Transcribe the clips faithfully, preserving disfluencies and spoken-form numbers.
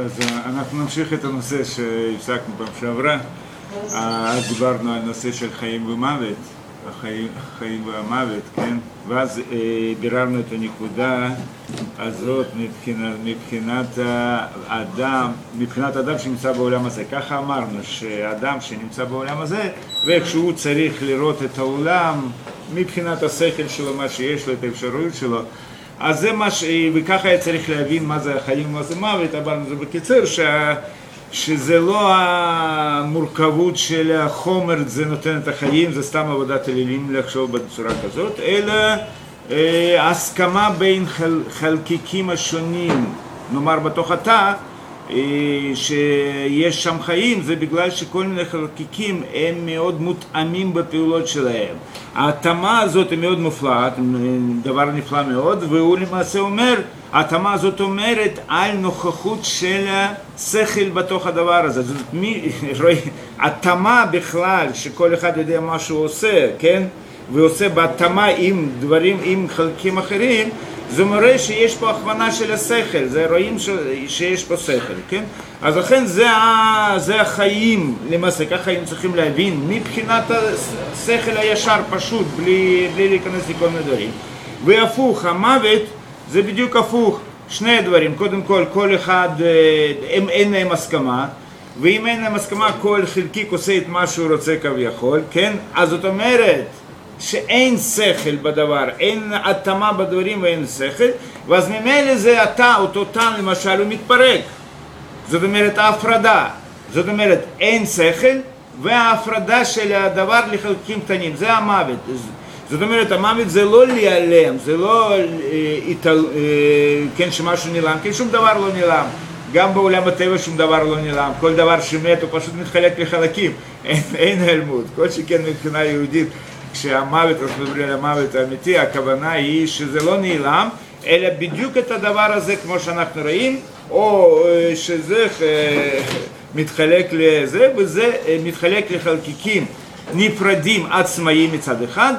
אז אנחנו נמשיך את הנושא שהפסקנו פעם שעברה. אז דיברנו על נושא של חיים ומוות, החיים, חיים והמוות, כן? ואז אה, ביררנו את הנקודה הזאת מבחינת, מבחינת האדם, מבחינת האדם שנמצא בעולם הזה. ככה אמרנו שהאדם שנמצא בעולם הזה, ואיכשהו צריך לראות את העולם מבחינת השכל שלו, מה שיש לו, את האפשרויות שלו. אז זה מה ש... וככה היה צריך להבין מה זה החיים ומה זה מוות, אבל זה בקיצור ש... שזה לא המורכבות של החומר, זה נותן את החיים, זה סתם עבודת אלילים לחשוב בצורה כזאת, אלא אה, הסכמה בין חל... חלקיקים השונים, נאמר בתוך התא, אה, שיש שם חיים, זה בגלל שכל מיני חלקיקים הם מאוד מותאמים בפעולות שלהם. ההתאמה הזאת היא מאוד מופלאת, דבר נפלא מאוד, והוא למעשה אומר, ההתאמה הזאת אומרת על נוכחות של השכל בתוך הדבר הזה. זאת מי, רואה, התאמה בכלל, שכל אחד יודע מה שהוא עושה, כן? ועושה בהתאמה עם דברים, עם חלקים אחרים, זה מראה שיש פה הכוונה של השכל, זה רואים ש, שיש פה שכל, כן? אז לכן זה, זה החיים, למעשה, ככה היינו צריכים להבין, מבחינת השכל הישר פשוט, בלי, בלי להיכנס לכל מיני דברים. והפוך, המוות זה בדיוק הפוך, שני הדברים, קודם כל, כל אחד, הם, אין להם הסכמה, ואם אין להם הסכמה, כל חלקיק עושה את מה שהוא רוצה כביכול, כן? אז זאת אומרת, שאין שכל בדבר, אין התאמה בדברים ואין שכל, ואז ממילא זה התא, אותו תא למשל הוא מתפרק. זאת אומרת ההפרדה, זאת אומרת אין שכל וההפרדה של הדבר לחלקים קטנים, זה המוות. זאת אומרת המוות זה לא להיעלם, זה לא כן שמשהו נעלם, כי שום דבר לא נעלם. גם בעולם הטבע שום דבר לא נעלם, כל דבר שמת הוא פשוט מתחלק לחלקים, אין, אין העלמות, כל שכן מבחינה יהודית. כשהמוות, אנחנו מדברים על המוות האמיתי, הכוונה היא שזה לא נעלם, אלא בדיוק את הדבר הזה כמו שאנחנו רואים, או שזה מתחלק לזה, וזה מתחלק לחלקיקים נפרדים עצמאיים מצד אחד,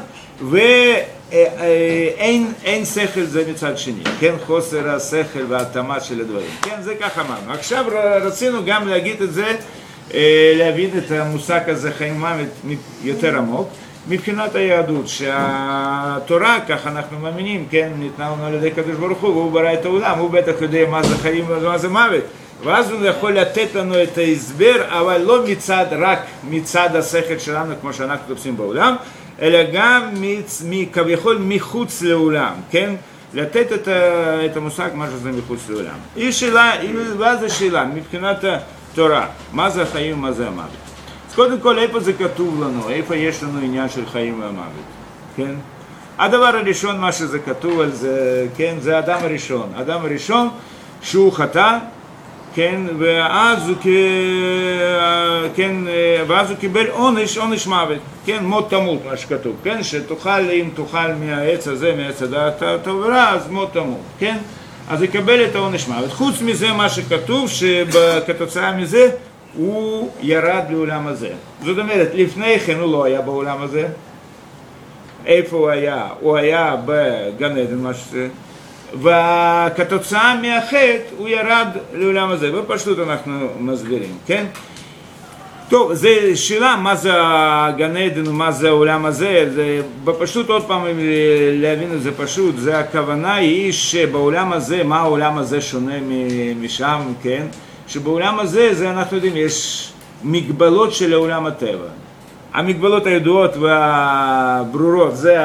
ואין אין שכל זה מצד שני, כן? חוסר השכל וההתאמה של הדברים, כן? זה ככה אמרנו. עכשיו רצינו גם להגיד את זה, להבין את המושג הזה חיים מוות יותר עמוק, מבחינת היהדות, שהתורה, כך אנחנו מאמינים, כן, ניתנה לנו על ידי קדוש ברוך הוא, והוא ברא את העולם, הוא בטח יודע מה זה חיים ומה זה מוות, ואז הוא יכול לתת לנו את ההסבר, אבל לא מצד, רק מצד השכל שלנו, כמו שאנחנו תופסים בעולם, אלא גם מצ, כביכול מחוץ לעולם, כן, לתת את, ה, את המושג מה שזה מחוץ לעולם. היא שאלה, ואז השאלה, מבחינת התורה, מה זה החיים ומה זה המוות? קודם כל, איפה זה כתוב לנו? איפה יש לנו עניין של חיים והמוות? כן? הדבר הראשון, מה שזה כתוב על זה, כן, זה האדם הראשון. האדם הראשון שהוא חטא, כן, ואז הוא, כן, ואז הוא קיבל עונש, עונש מוות, כן, מות תמות, מה שכתוב, כן, שתאכל, אם תאכל מהעץ הזה, מהעץ הדעת הטוב ורע, אז מות תמות, כן? אז יקבל את העונש מוות. חוץ מזה, מה שכתוב, שכתוצאה מזה, הוא ירד לעולם הזה. זאת אומרת, לפני כן הוא לא היה בעולם הזה. איפה הוא היה? הוא היה בגן עדן, מה שזה. וכתוצאה מהחטא הוא ירד לעולם הזה. בפשטות אנחנו מסבירים, כן? טוב, זו שאלה מה זה הגן עדן ומה זה העולם הזה. זה בפשטות, עוד פעם, להבין את זה פשוט, זה הכוונה היא שבעולם הזה, מה העולם הזה שונה משם, כן? שבעולם הזה, זה אנחנו יודעים, יש מגבלות של עולם הטבע. המגבלות הידועות והברורות, זה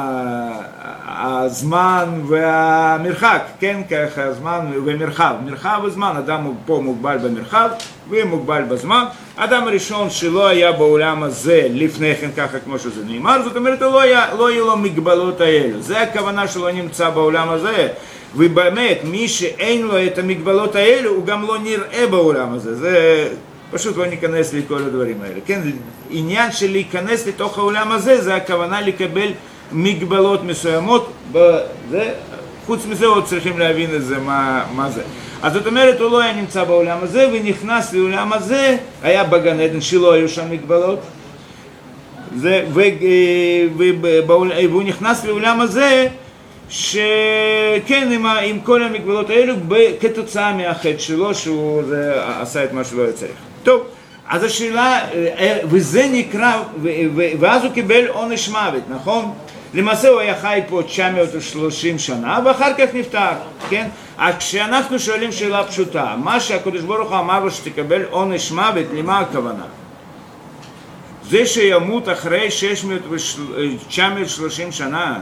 הזמן והמרחק, כן? ככה הזמן ומרחב. מרחב וזמן, אדם פה מוגבל במרחב ומוגבל בזמן. אדם הראשון שלא היה בעולם הזה לפני כן ככה כמו שזה נאמר, זאת אומרת, לא היה, לא היה לו מגבלות האלו. זה הכוונה שלא נמצא בעולם הזה. ובאמת, מי שאין לו את המגבלות האלו, הוא גם לא נראה בעולם הזה. זה פשוט לא ניכנס לכל הדברים האלה. כן, עניין של להיכנס לתוך העולם הזה, זה הכוונה לקבל מגבלות מסוימות. בזה, חוץ מזה עוד צריכים להבין את זה, מה, מה זה. אז זאת אומרת, הוא לא היה נמצא בעולם הזה, ונכנס לעולם הזה, היה בגן עדן שלא היו שם מגבלות. זה, ו, ו, והוא נכנס לעולם הזה, שכן עם, עם כל המגבלות האלו כתוצאה מהחטא שלו שהוא זה, עשה את מה שלא היה צריך. טוב, אז השאלה, וזה נקרא, ואז הוא קיבל עונש מוות, נכון? למעשה הוא היה חי פה תשע מאות ושלושים שנה ואחר כך נפטר, כן? אז כשאנחנו שואלים שאלה פשוטה, מה שהקדוש ברוך הוא אמר לו שתקבל עונש מוות, למה הכוונה? זה שימות אחרי תשע מאות ושלושים שנה,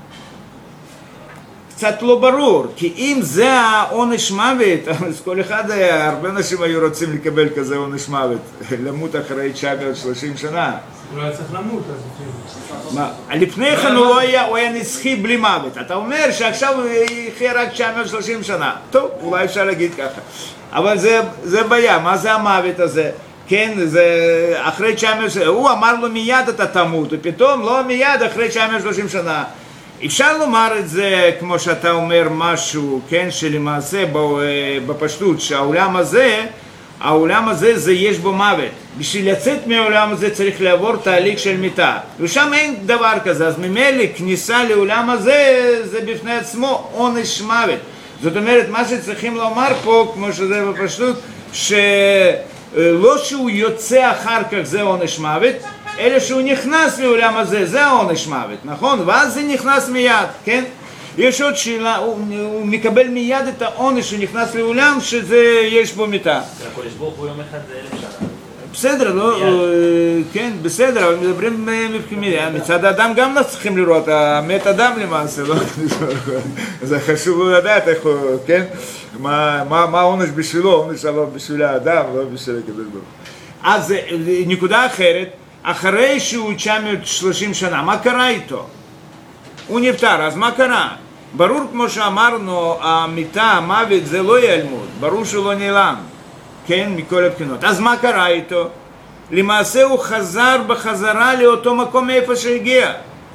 קצת לא ברור, כי אם זה העונש מוות, אז כל אחד, הרבה אנשים היו רוצים לקבל כזה עונש מוות, למות אחרי תשע מאות ושלושים שנה. הוא לא היה צריך למות, אז... מה? לפני כן הוא היה, הוא היה נצחי בלי מוות. אתה אומר שעכשיו הוא יחיה רק תשע מאות ושלושים שנה. טוב, אולי אפשר להגיד ככה. אבל זה, זה בעיה, מה זה המוות הזה? כן, זה אחרי תשע מאות, הוא אמר לו מיד אתה תמות, ופתאום לא מיד אחרי תשע מאות ושלושים שנה. אפשר לומר את זה כמו שאתה אומר משהו, כן, שלמעשה בפשטות, שהעולם הזה, העולם הזה זה יש בו מוות. בשביל לצאת מהעולם הזה צריך לעבור תהליך של מיתה. ושם אין דבר כזה, אז ממילא כניסה לעולם הזה זה בפני עצמו עונש מוות. זאת אומרת, מה שצריכים לומר פה, כמו שזה בפשטות, שלא שהוא יוצא אחר כך זה עונש מוות, אלא שהוא נכנס לעולם הזה, זה העונש מוות, נכון? ואז זה נכנס מיד, כן? יש עוד שאלה, הוא, הוא מקבל מיד את העונש שנכנס לעולם שזה יש בו מיתה. הקדוש ברוך הוא יום אחד זה אלף שנה. בסדר, לא, כן, בסדר, אבל מדברים מצד האדם גם לא צריכים לראות, המת אדם למעשה, לא? זה חשוב לדעת איך הוא, כן? מה העונש בשבילו, עונש אבל בשביל האדם, לא בשביל הקדוש ברוך הוא. אז נקודה אחרת, אחרי שהוא תשע מאות ושלושים שנה, מה קרה איתו? הוא נפטר, אז מה קרה? ברור כמו שאמרנו, המיטה, המוות זה לא ילמוד, ברור שהוא לא נעלם, כן, מכל הבחינות. אז מה קרה איתו? למעשה הוא חזר בחזרה לאותו מקום מאיפה שהגיע,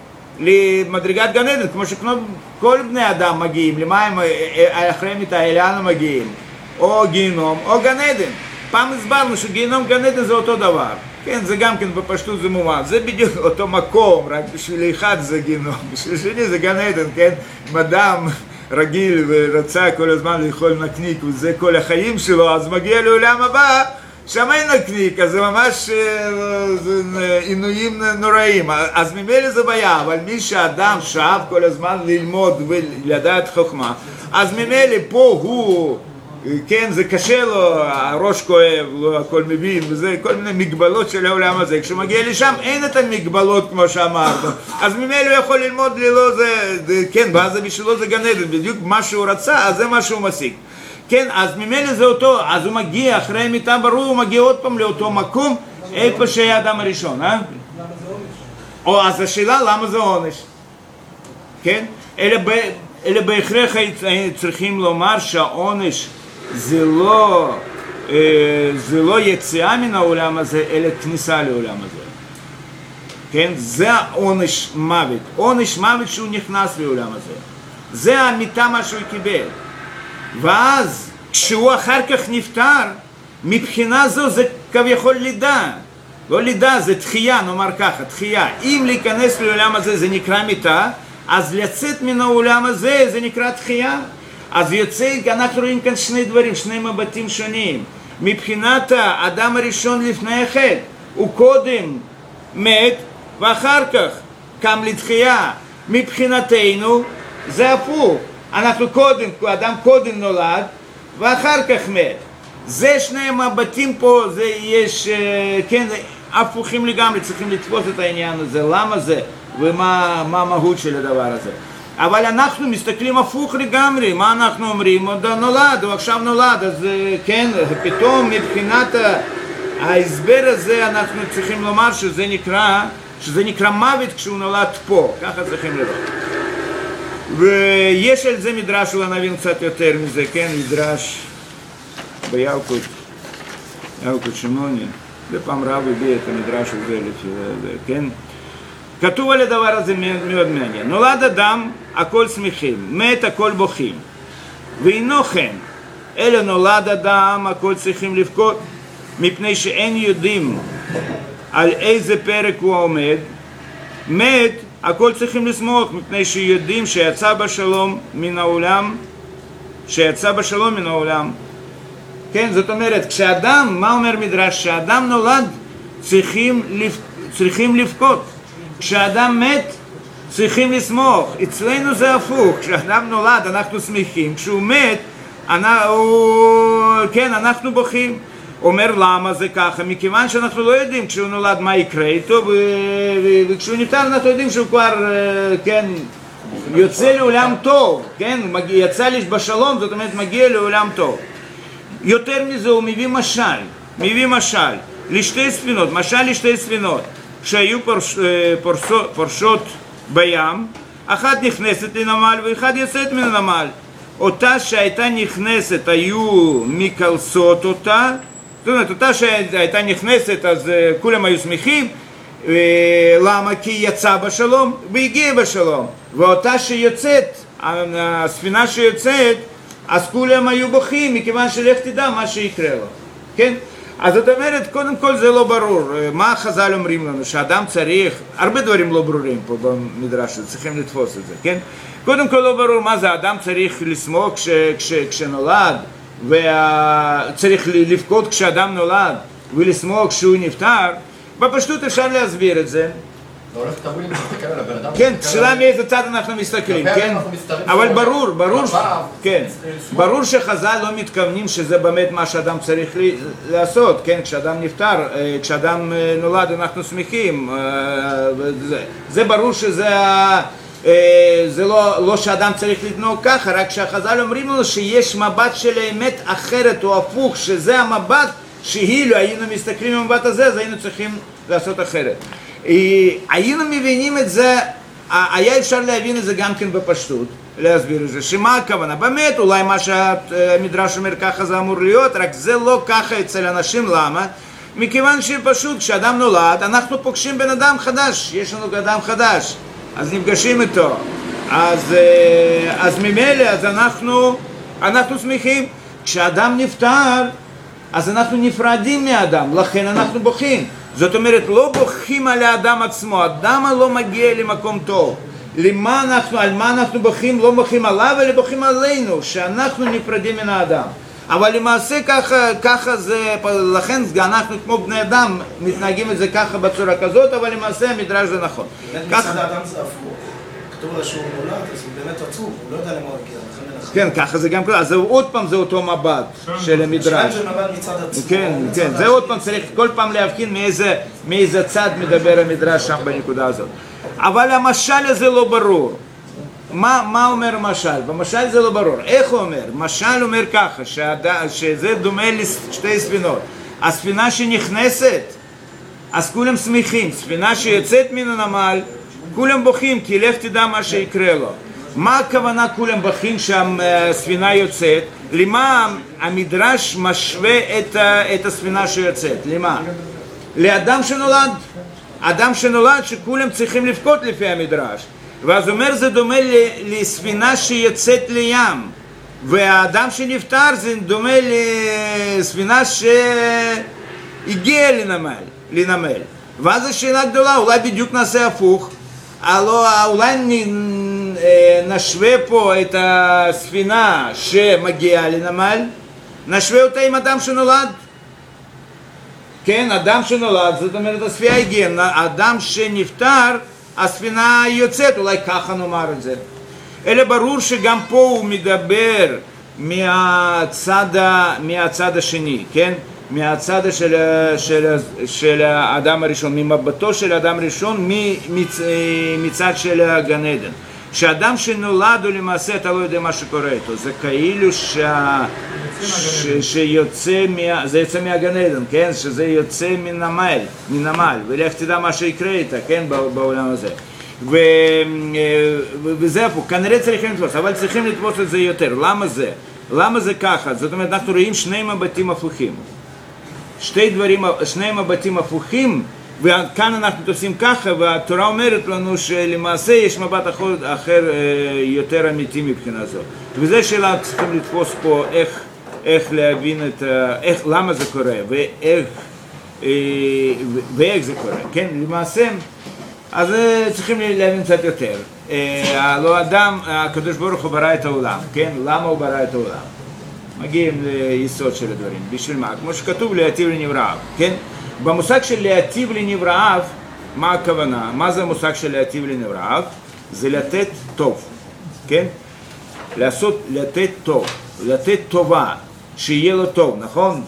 למדרגת גן עדן, כמו שכל בני אדם מגיעים, למה הם אחרי מיטה, לאן הם מגיעים? או גיהנום או גן עדן. פעם הסברנו שגיהנום גן עדן זה אותו דבר. כן, זה גם כן בפשטות זה מובן, זה בדיוק אותו מקום, רק בשביל אחד זה גיהנום, בשביל שני זה גן עדן, כן? אם אדם רגיל ורצה כל הזמן לאכול נקניק וזה כל החיים שלו, אז מגיע לעולם הבא, שם אין נקניק, אז זה ממש זה עינויים נוראים, אז ממילא זה בעיה, אבל מי שאדם שאהב כל הזמן ללמוד ולדעת חוכמה, אז ממילא פה הוא... כן, זה קשה לו, הראש כואב, לא הכל מבין, וזה כל מיני מגבלות של העולם הזה. כשהוא מגיע לשם אין את המגבלות כמו שאמרת, אז ממילא הוא יכול ללמוד ללא זה, זה כן, ואז זה בשבילו זה גן עדן, בדיוק מה שהוא רצה, אז זה מה שהוא משיג. כן, אז ממילא זה אותו, אז הוא מגיע אחרי מיטה ברור, הוא מגיע עוד פעם לאותו מקום, איפה שהיה האדם הראשון, אה? או אז השאלה למה זה עונש, כן? אלה, ב, אלה בהכרח צריכים לומר שהעונש זה לא, זה לא יציאה מן העולם הזה, אלא כניסה לעולם הזה. כן? זה העונש מוות. עונש מוות שהוא נכנס לעולם הזה. זה המיטה מה שהוא קיבל. ואז, כשהוא אחר כך נפטר, מבחינה זו זה כביכול לידה. לא לידה, זה תחייה, נאמר ככה, תחייה. אם להיכנס לעולם הזה זה נקרא מיטה, אז לצאת מן העולם הזה זה נקרא תחייה. אז יוצא, אנחנו רואים כאן שני דברים, שני מבטים שונים. מבחינת האדם הראשון לפני החטא, הוא קודם מת ואחר כך קם לתחייה. מבחינתנו זה הפוך. אנחנו קודם, האדם קודם נולד ואחר כך מת. זה שני מבטים פה, זה יש, כן, הפוכים לגמרי, צריכים לתפוס את העניין הזה, למה זה ומה המהות של הדבר הזה. אבל אנחנו מסתכלים הפוך לגמרי, מה אנחנו אומרים? עוד נולד, הוא עכשיו נולד, אז כן, פתאום מבחינת ההסבר הזה אנחנו צריכים לומר שזה נקרא, שזה נקרא מוות כשהוא נולד פה, ככה צריכים לראות. ויש על זה מדרש, אולי נבין קצת יותר מזה, כן, מדרש בילקוט, ילקוט שמעוני, בפעם רב הביא את המדרש הזה לפי זה, כן? כתוב על הדבר הזה מאוד מעניין. נולד אדם, הכל שמחים, מת, הכל בוכים. ואינו כן, אלא נולד אדם, הכל צריכים לבכות, מפני שאין יודעים על איזה פרק הוא עומד, מת, הכל צריכים לשמוח, מפני שיודעים שיצא בשלום מן העולם, שיצא בשלום מן העולם. כן, זאת אומרת, כשאדם, מה אומר מדרש? כשאדם נולד, צריכים, לפ... צריכים לבכות. כשאדם מת, צריכים לשמוח. אצלנו זה הפוך, כשאדם נולד אנחנו שמחים, כשהוא מת, אנחנו, כן, אנחנו בוכים. אומר למה זה ככה? מכיוון שאנחנו לא יודעים כשהוא נולד מה יקרה איתו, וכשהוא נפטר אנחנו יודעים שהוא כבר, כן, יוצא לעולם טוב, כן, יצא לי בשלום, זאת אומרת מגיע לעולם טוב. יותר מזה הוא מביא משל, מביא משל לשתי ספינות, משל לשתי ספינות שהיו פורש, פורשות, פורשות בים, אחת נכנסת לנמל ואחת יוצאת מן הנמל. אותה שהייתה נכנסת היו מקלסות אותה, זאת אומרת, אותה שהייתה נכנסת אז כולם היו שמחים, למה? כי יצא בשלום והגיע בשלום. ואותה שיוצאת, הספינה שיוצאת, אז כולם היו בוכים, מכיוון שלך תדע מה שיקרה לו, כן? אז זאת אומרת, קודם כל זה לא ברור. מה החז"ל אומרים לנו? שאדם צריך, הרבה דברים לא ברורים פה במדרש, צריכים לתפוס את זה, כן? קודם כל לא ברור מה זה, אדם צריך לשמוח כש, כש, כשנולד, וצריך לבכות כשאדם נולד, ולשמוח כשהוא נפטר. בפשטות אפשר להסביר את זה. כן, שאלה מאיזה צד אנחנו מסתכלים, כן? אבל ברור, ברור, כן, ברור שחז"ל לא מתכוונים שזה באמת מה שאדם צריך לעשות, כן? כשאדם נפטר, כשאדם נולד אנחנו שמחים, זה ברור שזה זה לא, לא שאדם צריך להתנהג ככה, רק שהחז"ל אומרים לנו שיש מבט של האמת אחרת או הפוך, שזה המבט שאילו היינו מסתכלים במבט הזה, אז היינו צריכים לעשות אחרת. היינו מבינים את זה, היה אפשר להבין את זה גם כן בפשטות, להסביר את זה, שמה הכוונה? באמת, אולי מה שהמדרש אומר ככה זה אמור להיות, רק זה לא ככה אצל אנשים, למה? מכיוון שפשוט כשאדם נולד, אנחנו פוגשים בן אדם חדש, יש לנו אדם חדש, אז נפגשים איתו, אז, אז ממילא, אז אנחנו, אנחנו שמחים. כשאדם נפטר, אז אנחנו נפרדים מהאדם, לכן אנחנו בוכים. זאת אומרת, לא בוכים על האדם עצמו, האדם לא מגיע למקום טוב. למה אנחנו, על מה אנחנו בוכים? לא בוכים עליו, אלא בוכים עלינו, שאנחנו נפרדים מן האדם. אבל למעשה ככה, ככה זה, לכן אנחנו כמו בני אדם מתנהגים את זה ככה בצורה כזאת, אבל למעשה המדרש זה נכון. מצד האדם זה הפוך. כתוב לה שהוא נולד, אז הוא באמת עצוב, הוא לא יודע למה הוא הגיע. כן, ככה זה גם קורה, אז עוד פעם זה אותו מבט של המדרש. כן, כן, זה עוד פעם צריך כל פעם להבחין מאיזה, מאיזה צד מדבר המדרש שם בנקודה הזאת. אבל המשל הזה לא ברור. מה, מה אומר המשל? במשל זה לא ברור. איך הוא אומר? משל אומר ככה, שעד, שזה דומה לשתי ספינות. הספינה שנכנסת, אז כולם שמחים. ספינה שיוצאת מן הנמל, כולם בוכים, כי לך תדע מה שיקרה לו. מה הכוונה כולם בוכים שהספינה יוצאת? למה המדרש משווה את, את הספינה שיוצאת? למה? לאדם שנולד. אדם שנולד שכולם צריכים לבכות לפי המדרש. ואז אומר זה דומה לספינה שיוצאת לים. והאדם שנפטר זה דומה לספינה שהגיעה לנמל. לנמל. ואז השאלה גדולה, אולי בדיוק נעשה הפוך. אולי נשווה פה את הספינה שמגיעה לנמל, נשווה אותה עם אדם שנולד. כן, אדם שנולד, זאת אומרת הספינה הגיעה, אדם שנפטר, הספינה יוצאת, אולי ככה נאמר את זה. אלא ברור שגם פה הוא מדבר מהצד, מהצד השני, כן? מהצד של, של, של האדם הראשון, ממבטו של האדם הראשון, מצ, מצד של הגן עדן. שאדם שנולד הוא למעשה אתה לא יודע מה שקורה איתו, זה כאילו שה, ש, שיוצא, מה, זה יוצא מהגן עדן, כן? שזה יוצא מנמל, מנמל, ולך תדע מה שיקרה איתה, כן? בעולם הזה. ו, וזה פה, כנראה צריכים לתפוס, אבל צריכים לתפוס את זה יותר. למה זה? למה זה ככה? זאת אומרת, אנחנו רואים שני מבטים הפוכים. שתי דברים, שני מבטים הפוכים, וכאן אנחנו תופסים ככה, והתורה אומרת לנו שלמעשה יש מבט אחר, אחר יותר אמיתי מבחינה זו. וזה שאלה צריכים לתפוס פה איך, איך להבין את, איך, למה זה קורה, ואיך, ואיך זה קורה. כן, למעשה, אז צריכים להבין קצת יותר. הלא אדם, הקדוש ברוך הוא ברא את העולם, כן? למה הוא ברא את העולם? מגיעים ליסוד של הדברים. בשביל מה? כמו שכתוב להיטיב לנבראיו, כן? במושג של להיטיב לנבראיו, מה הכוונה? מה זה המושג של להיטיב לנבראיו? זה לתת טוב, כן? לעשות, לתת טוב, לתת טובה, שיהיה לו טוב, נכון?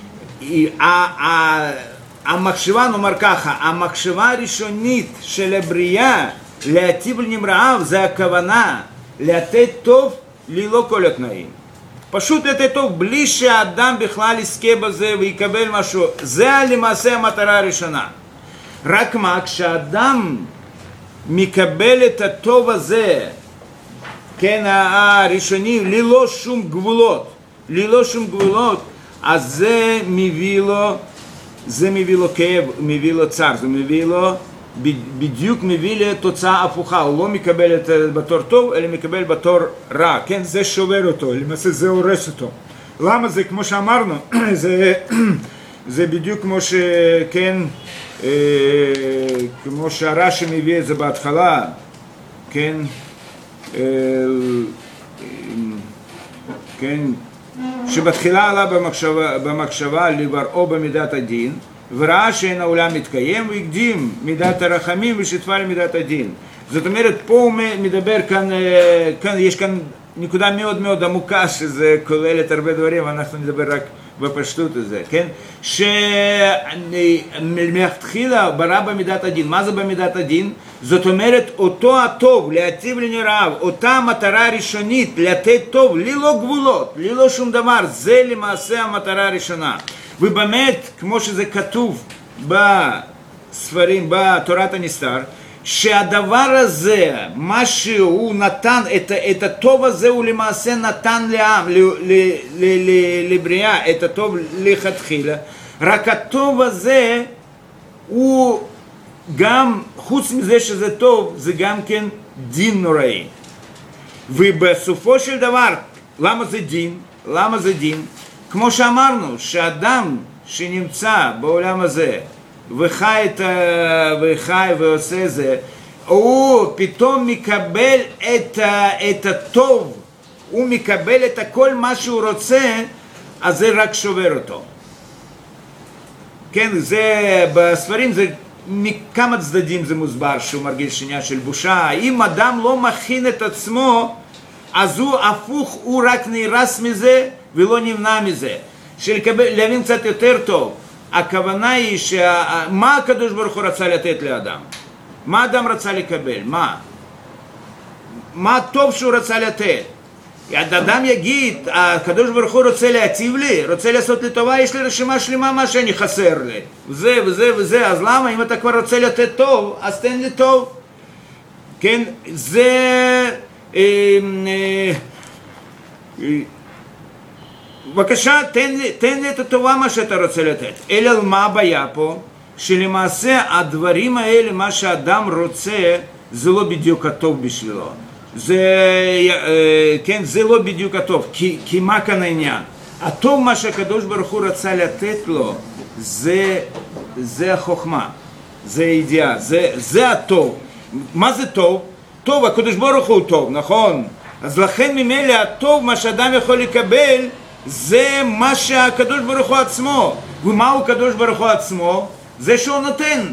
המחשבה, נאמר ככה, המחשבה הראשונית של הבריאה להיטיב לנבראיו זה הכוונה לתת טוב ללא כל התנאים. פשוט לתת טוב בלי שהאדם בכלל יזכה בזה ויקבל משהו. זה למעשה המטרה הראשונה. רק מה, כשאדם מקבל את הטוב הזה, כן, הראשוני, ללא שום גבולות, ללא שום גבולות, אז זה מביא לו, זה מביא לו כאב, מביא לו צער, זה מביא לו, בדיוק מביא לתוצאה הפוכה, הוא לא מקבל את זה בתור טוב, אלא מקבל בתור רע, כן, זה שובר אותו, למעשה זה הורס אותו. למה זה? כמו שאמרנו, זה, זה בדיוק כמו שכן, אה, כמו שהרש"י מביא את זה בהתחלה, כן, אה, כן, שבתחילה עלה במחשבה, במחשבה לבראו במידת הדין, וראה שאין העולם מתקיים, והקדים מידת הרחמים ושיתפה למידת הדין. זאת אומרת, פה הוא מדבר כאן, כאן יש כאן נקודה מאוד מאוד עמוקה, שזה כוללת הרבה דברים, אנחנו נדבר רק בפשטות הזה, כן? שמלכתחילה ברא במידת הדין. מה זה במידת הדין? זאת אומרת, אותו הטוב, להיטיב לנבראיו, אותה המטרה הראשונית, לתת טוב, ללא גבולות, ללא שום דבר, זה למעשה המטרה הראשונה. ובאמת, כמו שזה כתוב בספרים, בתורת הנסתר, שהדבר הזה, מה שהוא נתן, את, את הטוב הזה הוא למעשה נתן לעם, ל, ל, ל, ל, לבריאה, את הטוב לכתחילה, רק הטוב הזה הוא גם, חוץ מזה שזה טוב, זה גם כן דין נוראי. ובסופו של דבר, למה זה דין? למה זה דין? כמו שאמרנו, שאדם שנמצא בעולם הזה וחי, את, וחי ועושה זה, הוא פתאום מקבל את, את הטוב, הוא מקבל את כל מה שהוא רוצה, אז זה רק שובר אותו. כן, זה בספרים זה מכמה צדדים זה מוסבר שהוא מרגיש עניין של בושה. אם אדם לא מכין את עצמו, אז הוא הפוך, הוא רק נהרס מזה ולא נמנע מזה. שלקבל, להבין קצת יותר טוב, הכוונה היא שמה הקדוש ברוך הוא רצה לתת לאדם? מה אדם רצה לקבל? מה? מה הטוב שהוא רצה לתת? אדם יגיד, הקדוש ברוך הוא רוצה להציב לי, רוצה לעשות לי טובה, יש לי רשימה שלמה מה שאני חסר לי, וזה וזה וזה, אז למה? אם אתה כבר רוצה לתת טוב, אז תן לי טוב. כן, זה אה, אה, אה, בבקשה, תן לי, תן לי את הטובה מה שאתה רוצה לתת. אלא מה הבעיה פה? שלמעשה הדברים האלה, מה שאדם רוצה, זה לא בדיוק הטוב בשבילו. זה, כן, זה לא בדיוק הטוב. כי, כי מה כאן העניין? הטוב מה שהקדוש ברוך הוא רצה לתת לו, זה, זה החוכמה, זה הידיעה, זה, זה הטוב. מה זה טוב? טוב, הקדוש ברוך הוא טוב, נכון? אז לכן ממילא הטוב, מה שאדם יכול לקבל, זה מה שהקדוש ברוך הוא עצמו. ומהו הקדוש ברוך הוא עצמו? זה שהוא נותן.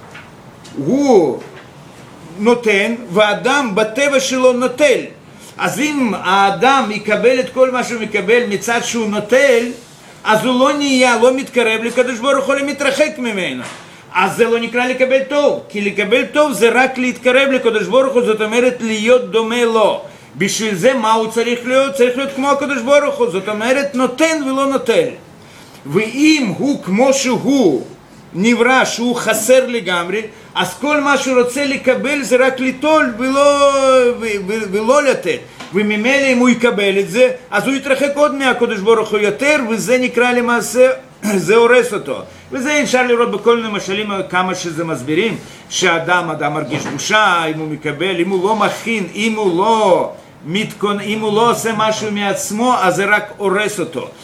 הוא נותן, והאדם בטבע שלו נוטל. אז אם האדם יקבל את כל מה שהוא מקבל מצד שהוא נוטל, אז הוא לא נהיה, לא מתקרב לקדוש ברוך הוא, מתרחק ממנו. אז זה לא נקרא לקבל טוב, כי לקבל טוב זה רק להתקרב לקדוש ברוך הוא, זאת אומרת להיות דומה לו. בשביל זה מה הוא צריך להיות? צריך להיות כמו הקדוש ברוך הוא, זאת אומרת נותן ולא נוטל. ואם הוא כמו שהוא נברא, שהוא חסר לגמרי, אז כל מה שהוא רוצה לקבל זה רק ליטול ולא, ו, ו, ולא לתת. וממילא אם הוא יקבל את זה, אז הוא יתרחק עוד מהקדוש ברוך הוא יותר, וזה נקרא למעשה, זה הורס אותו. וזה אפשר לראות בכל מיני משלים כמה שזה מסבירים, שאדם, אדם מרגיש בושה, אם הוא מקבל, אם הוא לא מכין, אם הוא לא מתכון, אם הוא לא עושה משהו מעצמו, אז זה רק הורס אותו.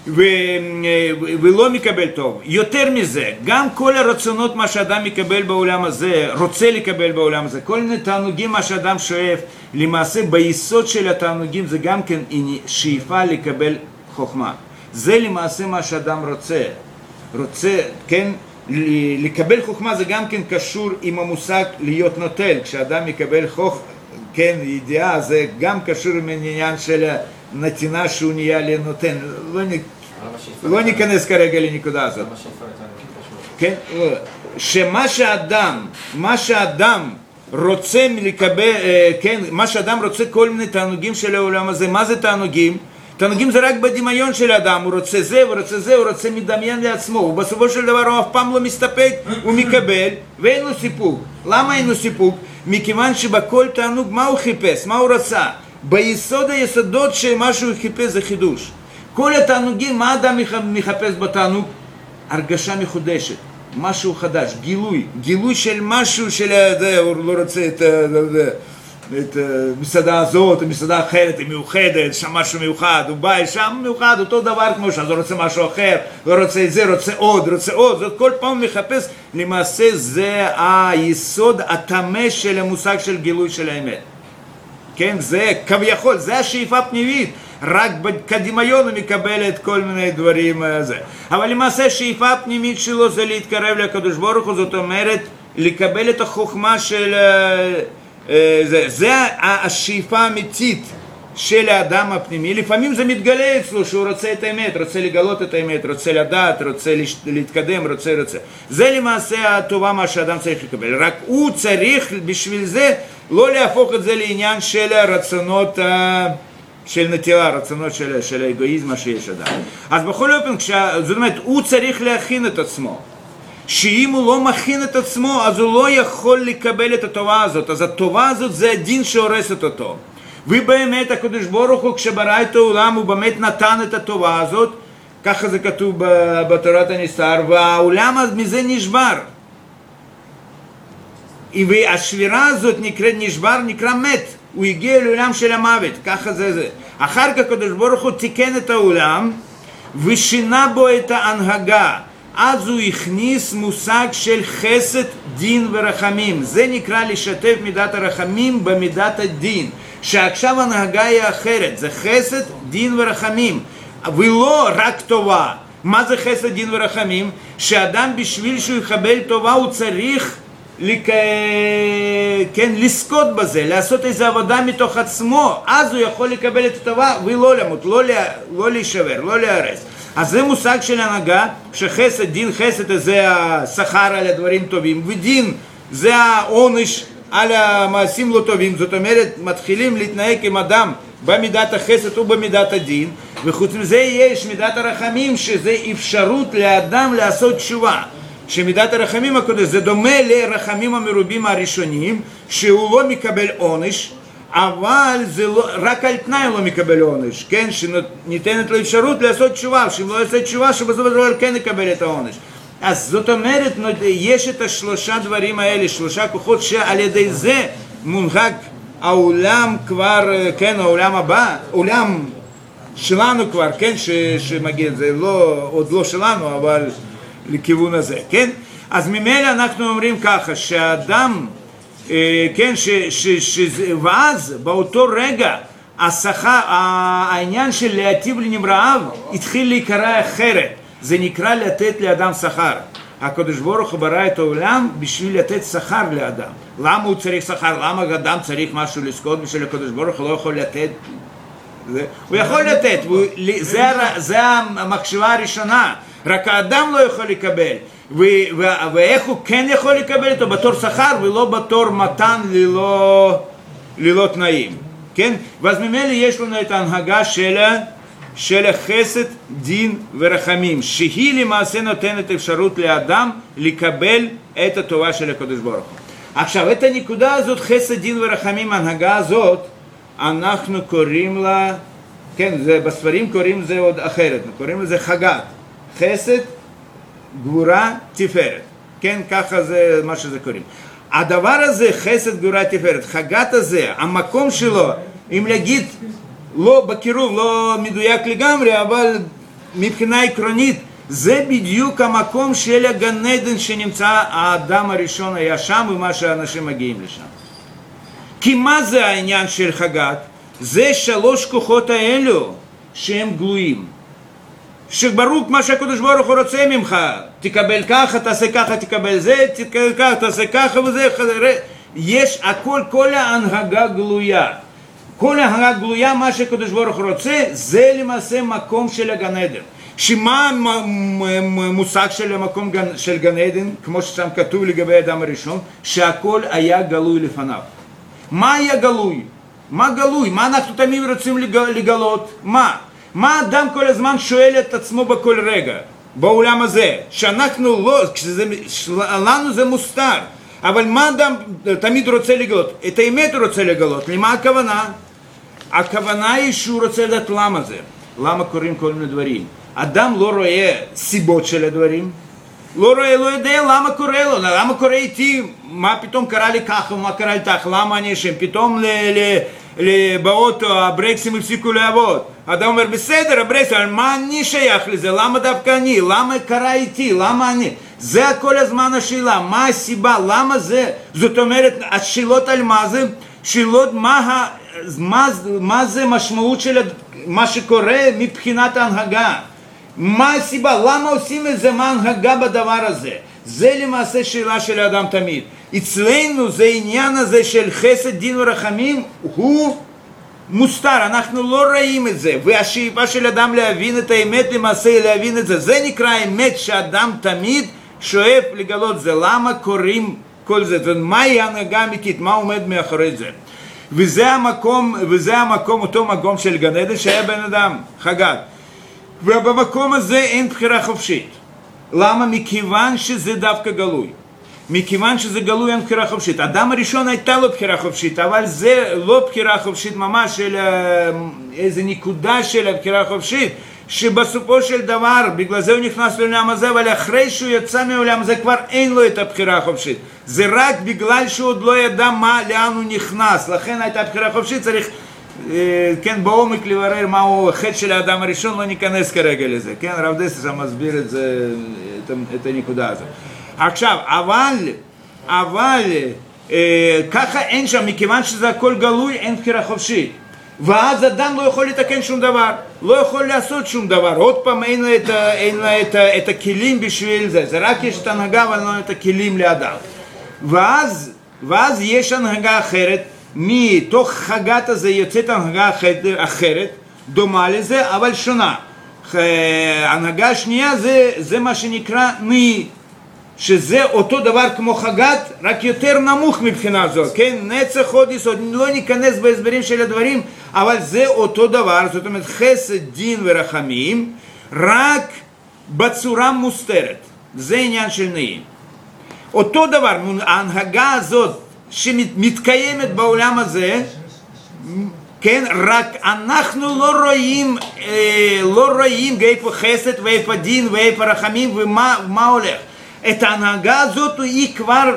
ו... ולא מקבל טוב. יותר מזה, גם כל הרצונות מה שאדם מקבל בעולם הזה, רוצה לקבל בעולם הזה, כל מיני תענוגים מה שאדם שואף, למעשה ביסוד של התענוגים זה גם כן שאיפה לקבל חוכמה. זה למעשה מה שאדם רוצה. רוצה, כן, לקבל חוכמה זה גם כן קשור עם המושג להיות נוטל. כשאדם מקבל חוכמה, כן, ידיעה, זה גם קשור עם העניין של נתינה שהוא נהיה לנותן. לא, נ... לא ניכנס כרגע לנקודה הזאת. כן, שמה שאדם, מה שאדם רוצה לקבל, כן, מה שאדם רוצה כל מיני תענוגים של העולם הזה, מה זה תענוגים? תענוגים זה רק בדמיון של האדם, הוא רוצה זה, הוא רוצה זה, הוא רוצה מדמיין לעצמו, ובסופו של דבר הוא אף פעם לא מסתפק, הוא מקבל, ואין לו סיפוק. למה אין לו סיפוק? מכיוון שבכל תענוג מה הוא חיפש, מה הוא רצה? ביסוד היסודות שמה שהוא חיפש זה חידוש. כל התענוגים, מה האדם מחפש בתענוג? הרגשה מחודשת, משהו חדש, גילוי, גילוי של משהו של זה, הוא לא רוצה את... את המסעדה הזאת, המסעדה אחרת, היא מיוחדת, שם משהו מיוחד, הוא בא, שם מיוחד, אותו דבר כמו שאז הוא רוצה משהו אחר, הוא רוצה את זה, רוצה עוד, רוצה עוד, זאת כל פעם מחפש, למעשה זה היסוד התמה של המושג של גילוי של האמת. כן, זה כביכול, זה השאיפה הפנימית, רק כדמיון הוא מקבל את כל מיני דברים הזה. אבל למעשה השאיפה הפנימית שלו זה להתקרב לקדוש ברוך הוא, זאת אומרת, לקבל את החוכמה של... זה, זה השאיפה האמיתית של האדם הפנימי. לפעמים זה מתגלה אצלו שהוא רוצה את האמת, רוצה לגלות את האמת, רוצה לדעת, רוצה להתקדם, רוצה, רוצה. זה למעשה הטובה מה שאדם צריך לקבל. רק הוא צריך בשביל זה לא להפוך את זה לעניין של הרצונות של נטילה, רצונות של, של האגואיזם שיש אדם. אז בכל אופן, כשה, זאת אומרת, הוא צריך להכין את עצמו. שאם הוא לא מכין את עצמו, אז הוא לא יכול לקבל את הטובה הזאת. אז הטובה הזאת זה הדין שהורסת אותו. ובאמת הקדוש ברוך הוא כשברא את העולם הוא באמת נתן את הטובה הזאת, ככה זה כתוב בתורת הנסתר, והעולם מזה נשבר. והשבירה הזאת נקראת נשבר, נקרא מת. הוא הגיע לעולם של המוות, ככה זה זה. אחר כך הקדוש ברוך הוא תיקן את העולם ושינה בו את ההנהגה. אז הוא הכניס מושג של חסד, דין ורחמים. זה נקרא לשתף מידת הרחמים במידת הדין. שעכשיו ההנהגה היא אחרת. זה חסד, דין ורחמים. ולא רק טובה. מה זה חסד, דין ורחמים? שאדם בשביל שהוא יקבל טובה הוא צריך לק... כן, לזכות בזה, לעשות איזו עבודה מתוך עצמו. אז הוא יכול לקבל את הטובה ולא למות, לא, לה... לא להישבר, לא להרס. אז זה מושג של הנהגה, שחסד, דין חסד זה השכר על הדברים טובים, ודין זה העונש על המעשים לא טובים. זאת אומרת, מתחילים להתנהג עם אדם במידת החסד ובמידת הדין, וחוץ מזה יש מידת הרחמים, שזה אפשרות לאדם לעשות תשובה. שמידת הרחמים הקודש זה דומה לרחמים המרובים הראשוניים, שהוא לא מקבל עונש, אבל זה לא, רק על תנאי לא מקבל עונש, כן? שניתנת לו אפשרות לעשות תשובה, שאם לא יעשה תשובה, שבסוף הדבר כן יקבל את העונש. אז זאת אומרת, יש את השלושה דברים האלה, שלושה כוחות שעל ידי זה מונהג העולם כבר, כן, העולם הבא, עולם שלנו כבר, כן, ש, שמגיע, זה לא, עוד לא שלנו, אבל לכיוון הזה, כן? אז ממילא אנחנו אומרים ככה, שהאדם, כן, ש, ש, ש, ואז באותו רגע השכר, העניין של להטיב לנבראיו התחיל להיקרא אחרת. זה נקרא לתת לאדם שכר. הקדוש ברוך הוא ברא את העולם בשביל לתת שכר לאדם. למה הוא צריך שכר? למה אדם צריך משהו לזכות בשביל הקדוש ברוך הוא לא יכול לתת? זה, הוא יכול לתת, הוא, זה, זה המחשבה הראשונה. רק האדם לא יכול לקבל. ו- ו- ואיך הוא כן יכול לקבל אותו? בתור שכר ולא בתור מתן ללא, ללא תנאים. כן? ואז ממילא יש לנו את ההנהגה של, של חסד, דין ורחמים, שהיא למעשה נותנת אפשרות לאדם לקבל את הטובה של הקדוש ברוך הוא. עכשיו, את הנקודה הזאת, חסד, דין ורחמים, ההנהגה הזאת, אנחנו קוראים לה, כן, זה, בספרים קוראים זה עוד אחרת, קוראים לזה חגת. חסד, גבורה, תפארת. כן, ככה זה מה שזה קוראים. הדבר הזה, חסד, גבורה, תפארת, חגת הזה, המקום שלו, אם להגיד, לא בקירוב, לא מדויק לגמרי, אבל מבחינה עקרונית, זה בדיוק המקום של הגן עדן שנמצא האדם הראשון היה שם ומה שאנשים מגיעים לשם. כי מה זה העניין של חגת? זה שלוש כוחות האלו שהם גלויים. שברור מה שהקדוש ברוך הוא רוצה ממך, תקבל ככה, תעשה ככה, תקבל זה, תקבל ככה, תעשה ככה וזה, יש הכל, כל ההנהגה גלויה. כל ההנהגה גלויה, מה שהקדוש ברוך הוא רוצה, זה למעשה מקום של הגן עדן. שמה המושג של המקום של גן עדן, כמו ששם כתוב לגבי האדם הראשון, שהכל היה גלוי לפניו. מה היה גלוי? מה גלוי? מה אנחנו תמיד רוצים לגלות? מה? מה אדם כל הזמן שואל את עצמו בכל רגע, בעולם הזה? שאנחנו לא, כשזה, לנו זה מוסתר. אבל מה אדם תמיד רוצה לגלות? את האמת הוא רוצה לגלות. למה הכוונה? הכוונה היא שהוא רוצה לדעת למה זה. למה קוראים כל מיני דברים. אדם לא רואה סיבות של הדברים. לא רואה, לא יודע למה קורה לו. למה קורה איתי? מה פתאום קרה לי ככה ומה קרה לי כך? למה אני שם? פתאום ל... ל באוטו הברקסים הפסיקו לעבוד. אדם אומר בסדר הברקסים, אבל מה אני שייך לזה? למה דווקא אני? למה קרה איתי? למה אני? זה כל הזמן השאלה, מה הסיבה? למה זה? זאת אומרת, השאלות על מה זה? שאלות מה, מה, מה זה משמעות של מה שקורה מבחינת ההנהגה? מה הסיבה? למה עושים את זה? מה ההנהגה בדבר הזה? זה למעשה שאלה של האדם תמיד. אצלנו זה העניין הזה של חסד, דין ורחמים, הוא מוסתר, אנחנו לא רואים את זה. והשאיפה של אדם להבין את האמת, למעשה להבין את זה. זה נקרא האמת שאדם תמיד שואף לגלות זה. למה קוראים כל זה? מהי ההנהגה האמיתית? מה עומד מאחורי זה? וזה המקום, וזה המקום, אותו מקום של גן עדן שהיה בן אדם, חגת. ובמקום הזה אין בחירה חופשית. למה? מכיוון שזה דווקא גלוי. מכיוון שזה גלוי אין בחירה חופשית. אדם הראשון הייתה לו בחירה חופשית, אבל זה לא בחירה חופשית ממש, אלא איזו נקודה של הבחירה החופשית, שבסופו של דבר, בגלל זה הוא נכנס לעולם הזה, אבל אחרי שהוא יצא מהעולם הזה כבר אין לו את הבחירה החופשית. זה רק בגלל שהוא עוד לא ידע מה, לאן הוא נכנס. לכן הייתה בחירה חופשית, צריך כן, בעומק לברר מהו החטא של האדם הראשון, לא ניכנס כרגע לזה. כן, רב דסה שם מסביר את זה, את, את הנקודה הזאת. עכשיו, אבל, אבל, אה, ככה אין שם, מכיוון שזה הכל גלוי, אין בחירה חופשית. ואז אדם לא יכול לתקן שום דבר, לא יכול לעשות שום דבר. עוד פעם אין לו את, אין לו את, את הכלים בשביל זה. זה רק יש את ההנהגה, אבל לא את הכלים לאדם. ואז, ואז יש הנהגה אחרת, מתוך חגת הזה יוצאת הנהגה אחרת, דומה לזה, אבל שונה. ההנהגה השנייה זה, זה מה שנקרא נאי, שזה אותו דבר כמו חגת, רק יותר נמוך מבחינה זו, כן? נצח עוד יסוד, לא ניכנס בהסברים של הדברים, אבל זה אותו דבר, זאת אומרת חסד, דין ורחמים, רק בצורה מוסתרת. זה עניין של נאי. אותו דבר, ההנהגה הזאת, שמתקיימת בעולם הזה, כן, רק אנחנו לא רואים, אה, לא רואים איפה חסד ואיפה דין ואיפה רחמים ומה מה הולך. את ההנהגה הזאת היא כבר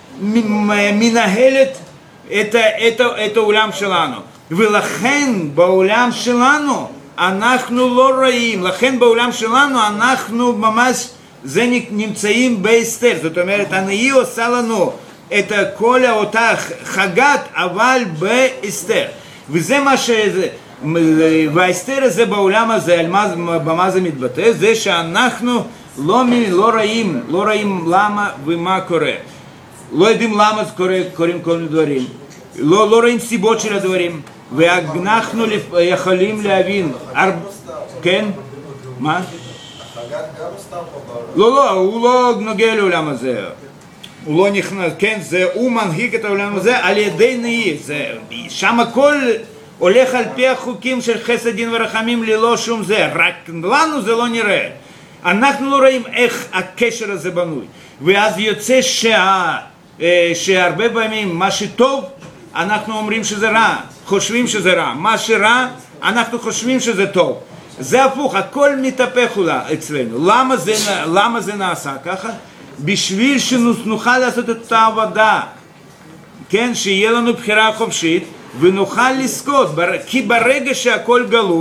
מנהלת את, את, את העולם שלנו. ולכן בעולם שלנו אנחנו לא רואים, לכן בעולם שלנו אנחנו ממש זה נמצאים בהסתר. זאת אומרת, הנאי עושה לנו את כל אותה חגת, אבל בהסתר. וזה מה שזה, וההסתר הזה בעולם הזה, על מה, במה זה מתבטא? זה שאנחנו לא, לא רואים, לא רואים למה ומה קורה. לא יודעים למה זה קורה, קוראים כל מיני דברים. לא, לא רואים סיבות של הדברים. ואנחנו יכולים להבין. הר... כן? מה? החגת גם סתם פה. לא, לא, הוא לא נוגע לעולם הזה. הוא לא נכנס, כן, זה, הוא מנהיג את העולם הזה על ידי נאי, זה, שם הכל הולך על פי החוקים של חסד דין ורחמים ללא שום זה, רק לנו זה לא נראה. אנחנו לא רואים איך הקשר הזה בנוי, ואז יוצא שה, שהרבה פעמים מה שטוב, אנחנו אומרים שזה רע, חושבים שזה רע, מה שרע, אנחנו חושבים שזה טוב. זה הפוך, הכל מתהפך אצלנו. למה זה, למה זה נעשה ככה? בשביל שנוכל לעשות את העבודה, כן, שיהיה לנו בחירה חופשית ונוכל לזכות, כי ברגע שהכל גלוי,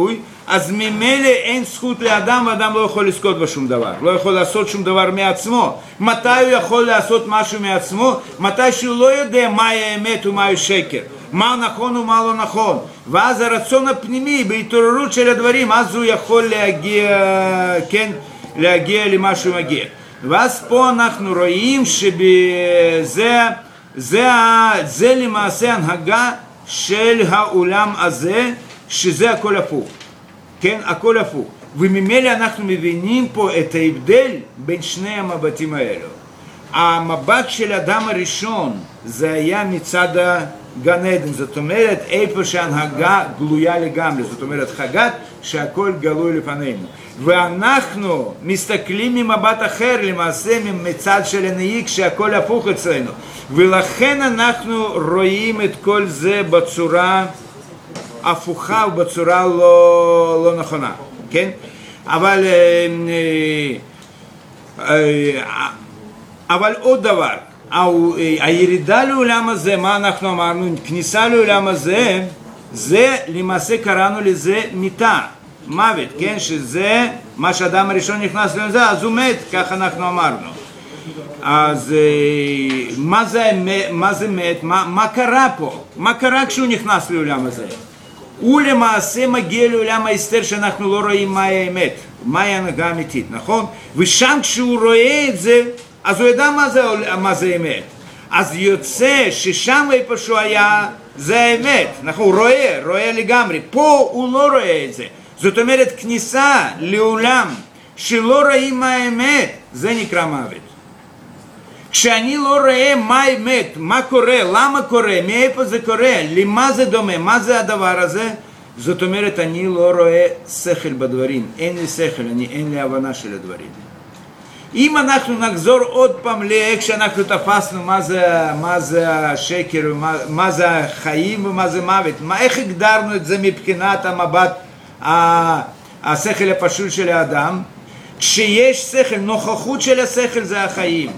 אז ממילא אין זכות לאדם, ואדם לא יכול לזכות בשום דבר, לא יכול לעשות שום דבר מעצמו. מתי הוא יכול לעשות משהו מעצמו? מתי שהוא לא יודע מהי האמת ומהי שקר, מה נכון ומה לא נכון, ואז הרצון הפנימי בהתעוררות של הדברים, אז הוא יכול להגיע, כן, להגיע למה שהוא מגיע. ואז פה אנחנו רואים שזה זה, זה למעשה הנהגה של העולם הזה, שזה הכל הפוך, כן, הכל הפוך. וממילא אנחנו מבינים פה את ההבדל בין שני המבטים האלו. המבט של אדם הראשון זה היה מצד הגן עדן, זאת אומרת איפה שההנהגה גלויה לגמרי, זאת אומרת חגת שהכל גלוי לפנינו. ואנחנו מסתכלים ממבט אחר, למעשה מצד של הנהיג שהכל הפוך אצלנו, ולכן אנחנו רואים את כל זה בצורה הפוכה ובצורה לא, לא נכונה, כן? אבל אבל עוד דבר, הירידה לעולם הזה, מה אנחנו אמרנו, כניסה לעולם הזה, זה למעשה קראנו לזה מיתה, מוות, כן? שזה מה שאדם הראשון נכנס לזה, אז הוא מת, כך אנחנו אמרנו. אז מה זה, מה זה מת? מה, מה קרה פה? מה קרה כשהוא נכנס לעולם הזה? הוא למעשה מגיע לעולם ההסתר שאנחנו לא רואים מהי האמת, מהי ההנהגה האמיתית, נכון? ושם כשהוא רואה את זה, אז הוא יודע מה זה, מה זה אמת. אז יוצא ששם איפה שהוא היה, זה האמת, נכון? הוא רואה, רואה לגמרי. פה הוא לא רואה את זה. זאת אומרת, כניסה לעולם שלא רואים מה האמת, זה נקרא מוות. כשאני לא רואה מה האמת, מה קורה, למה קורה, מאיפה זה קורה, למה זה דומה, מה זה הדבר הזה, זאת אומרת, אני לא רואה שכל בדברים, אין לי שכל, אני, אין לי הבנה של הדברים. אם אנחנו נחזור עוד פעם לאיך שאנחנו תפסנו מה זה, מה זה השקר, מה, מה זה החיים ומה זה מוות, מה, איך הגדרנו את זה מבחינת המבט, השכל הפשוט של האדם, כשיש שכל, נוכחות של השכל זה החיים.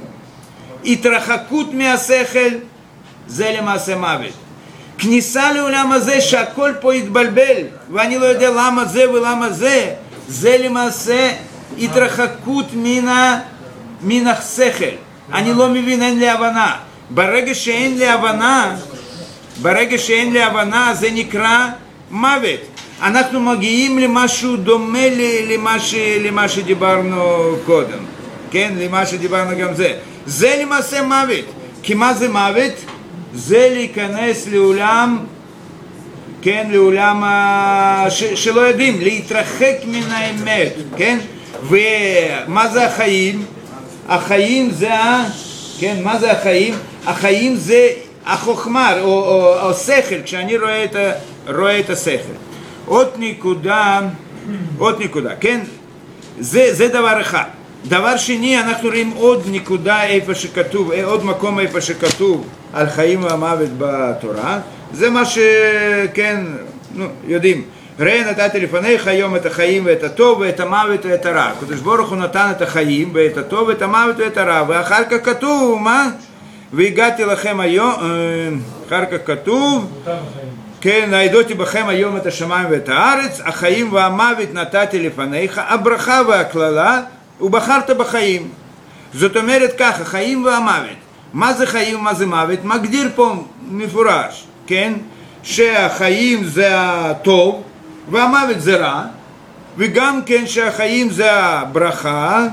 התרחקות מהשכל זה למעשה מוות. כניסה לעולם הזה שהכל פה יתבלבל ואני לא יודע למה זה ולמה זה, זה למעשה התרחקות מן, ה... מן השכל. אני לא מבין, אין לי הבנה. ברגע שאין לי הבנה, ברגע שאין לי הבנה זה נקרא מוות. אנחנו מגיעים למשהו דומה למה, ש... למה שדיברנו קודם, כן? למה שדיברנו גם זה. זה למעשה מוות. כי מה זה מוות? זה להיכנס לעולם, כן, לעולם ש... שלא יודעים, להתרחק מן האמת, כן? ומה זה החיים? החיים זה, כן, מה זה החיים? החיים זה החוכמה או, או, או שכל, כשאני רואה את, ה... רואה את השכל. עוד נקודה, עוד נקודה, כן? זה, זה דבר אחד. דבר שני, אנחנו רואים עוד נקודה איפה שכתוב, עוד מקום איפה שכתוב על חיים והמוות בתורה. זה מה שכן, נו, יודעים. ראה נתתי לפניך היום את החיים ואת הטוב ואת המוות ואת הרע. הקדוש ברוך הוא נתן את החיים ואת הטוב ואת המוות ואת הרע. ואחר כך כתוב, מה? והגעתי לכם היום, אחר כך כתוב, כן, העדותי בכם היום את השמיים ואת הארץ, החיים והמוות נתתי לפניך, הברכה והכללה, ובחרת בחיים. זאת אומרת ככה, חיים והמוות. מה זה חיים ומה זה מוות? מגדיר פה מפורש, כן? שהחיים זה הטוב, והמוות זה רע, וגם כן שהחיים זה הברכה,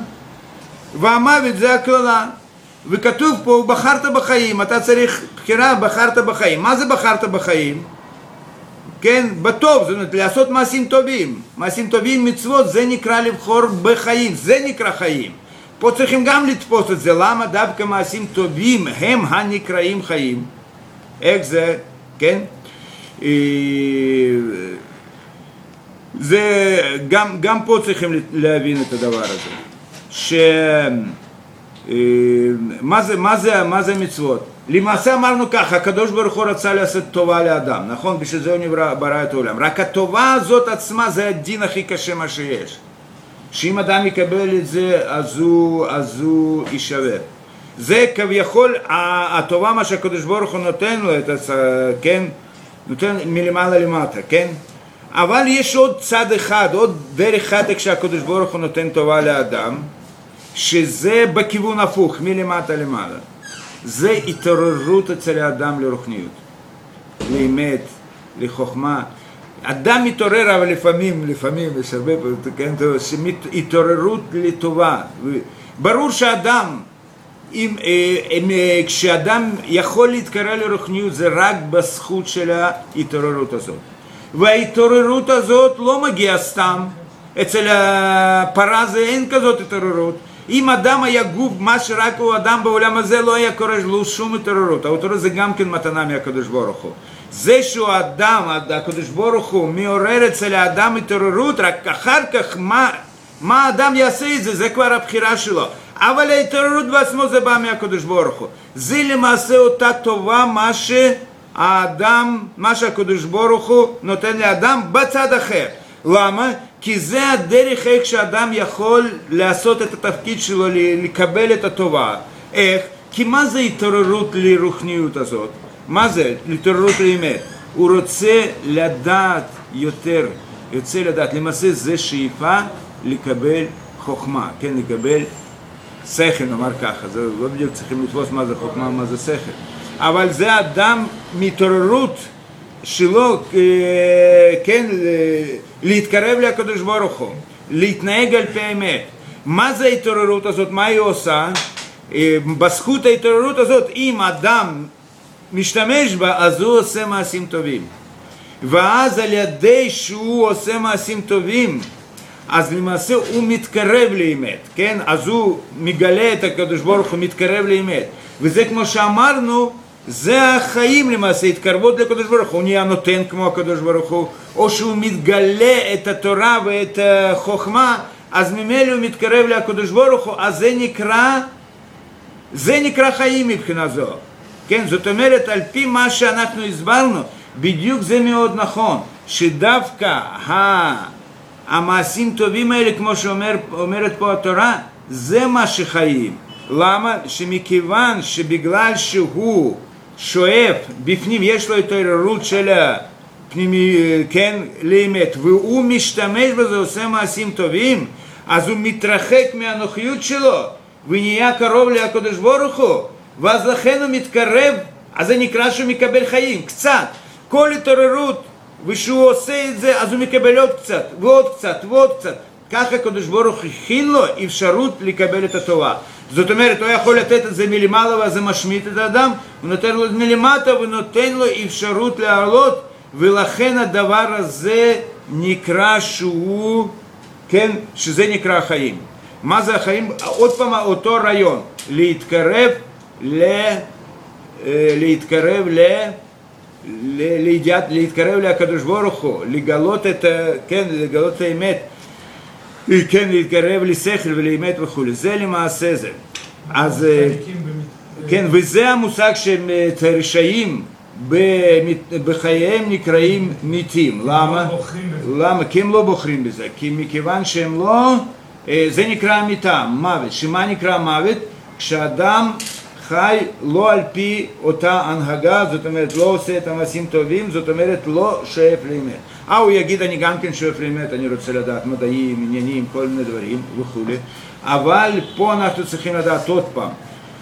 והמוות זה הכללה. וכתוב פה, בחרת בחיים, אתה צריך בחירה, בחרת בחיים. מה זה בחרת בחיים? כן, בטוב, זאת אומרת, לעשות מעשים טובים. מעשים טובים, מצוות, זה נקרא לבחור בחיים, זה נקרא חיים. פה צריכים גם לתפוס את זה, למה דווקא מעשים טובים הם הנקראים חיים? איך זה, כן? זה, גם, גם פה צריכים להבין את הדבר הזה. ש... מה זה, מה זה, מה זה מצוות? למעשה אמרנו ככה, הקדוש ברוך הוא רצה לעשות טובה לאדם, נכון? בשביל זה הוא נברא, ברא את העולם. רק הטובה הזאת עצמה זה הדין הכי קשה מה שיש. שאם אדם יקבל את זה, אז הוא, אז הוא יישבר. זה כביכול הטובה מה שהקדוש ברוך הוא נותן לו, את, כן? נותן מלמעלה למטה, כן? אבל יש עוד צד אחד, עוד דרך אחד כשהקדוש ברוך הוא נותן טובה לאדם, שזה בכיוון הפוך, מלמטה למעלה. זה התעוררות אצל האדם לרוחניות, לאמת, לחוכמה. אדם מתעורר, אבל לפעמים, לפעמים, יש הרבה פעמים, כן, התעוררות לטובה. ברור שאדם, אם, אם, כשאדם יכול להתקרב לרוחניות, זה רק בזכות של ההתעוררות הזאת. וההתעוררות הזאת לא מגיעה סתם. אצל הפרה זה אין כזאת התעוררות. אם אדם היה גוף, מה שרק הוא אדם בעולם הזה, לא היה קורה לו שום התעוררות. ההתעוררות זה גם כן מתנה מהקדוש ברוך הוא. זה שהוא אדם, הקדוש ברוך הוא מעורר אצל האדם התעוררות, רק אחר כך מה, מה האדם יעשה את זה, זה כבר הבחירה שלו. אבל ההתעוררות בעצמו זה בא מהקדוש ברוך הוא. זה למעשה אותה טובה מה שהאדם, מה שהקדוש ברוך הוא נותן לאדם בצד אחר. למה? כי זה הדרך איך שאדם יכול לעשות את התפקיד שלו, לקבל את הטובה. איך? כי מה זה התעוררות לרוחניות הזאת? מה זה? להתעוררות לאמת. הוא רוצה לדעת יותר, רוצה לדעת, למעשה זה שאיפה לקבל חוכמה, כן, לקבל שכל, נאמר ככה, זה לא בדיוק צריכים לתפוס מה זה חוכמה, מה זה שכל. אבל זה אדם מתעוררות שלו, כן, להתקרב לקדוש ברוך הוא, להתנהג על פי האמת. מה זה ההתעוררות הזאת? מה היא עושה? בזכות ההתעוררות הזאת, אם אדם משתמש בה, אז הוא עושה מעשים טובים. ואז על ידי שהוא עושה מעשים טובים, אז למעשה הוא מתקרב לאמת, כן? אז הוא מגלה את הקדוש ברוך הוא, מתקרב לאמת. וזה כמו שאמרנו, זה החיים למעשה, התקרבות לקדוש ברוך הוא. הוא נהיה נותן כמו הקדוש ברוך הוא, או שהוא מתגלה את התורה ואת החוכמה, אז ממילא הוא מתקרב לקדוש ברוך הוא, אז זה נקרא, זה נקרא חיים מבחינה זו. כן, זאת אומרת, על פי מה שאנחנו הסברנו, בדיוק זה מאוד נכון, שדווקא המעשים טובים האלה, כמו שאומרת פה התורה, זה מה שחיים. למה? שמכיוון שבגלל שהוא שואף בפנים, יש לו את ההתעוררות של הפנימי, כן, לאמת, והוא משתמש בזה, עושה מעשים טובים, אז הוא מתרחק מהנוחיות שלו, ונהיה קרוב לקדוש ברוך הוא, ואז לכן הוא מתקרב, אז זה נקרא שהוא מקבל חיים, קצת. כל התעוררות, ושהוא עושה את זה, אז הוא מקבל עוד קצת, ועוד קצת, ועוד קצת. ככה הקדוש ברוך הוא הכין לו אפשרות לקבל את הטובה. זאת אומרת, הוא יכול לתת את זה מלמעלה, ואז זה משמיט את האדם, הוא נותן לו מלמטה, ונותן לו אפשרות לעלות, ולכן הדבר הזה נקרא שהוא, כן, שזה נקרא חיים. מה זה החיים? עוד פעם אותו רעיון, להתקרב ל... להתקרב ל... לידיעת, להתקרב לקדוש ברוך הוא, לגלות את, כן, לגלות את האמת, כן, להתקרב לשכל ולאמת וכו'. זה למעשה זה. אז, כן, וזה המושג שהרשעים בחייהם נקראים מתים. למה? למה? כי הם לא בוחרים בזה. כי מכיוון שהם לא, זה נקרא מיתה, מוות. שמה נקרא מוות? כשאדם חי לא על פי אותה הנהגה, זאת אומרת לא עושה את המעשים טובים, זאת אומרת לא שואף לאמת. אה, הוא יגיד אני גם כן שואף לאמת, אני רוצה לדעת מדעים, עניינים, כל מיני דברים וכו'. אבל פה אנחנו צריכים לדעת עוד פעם,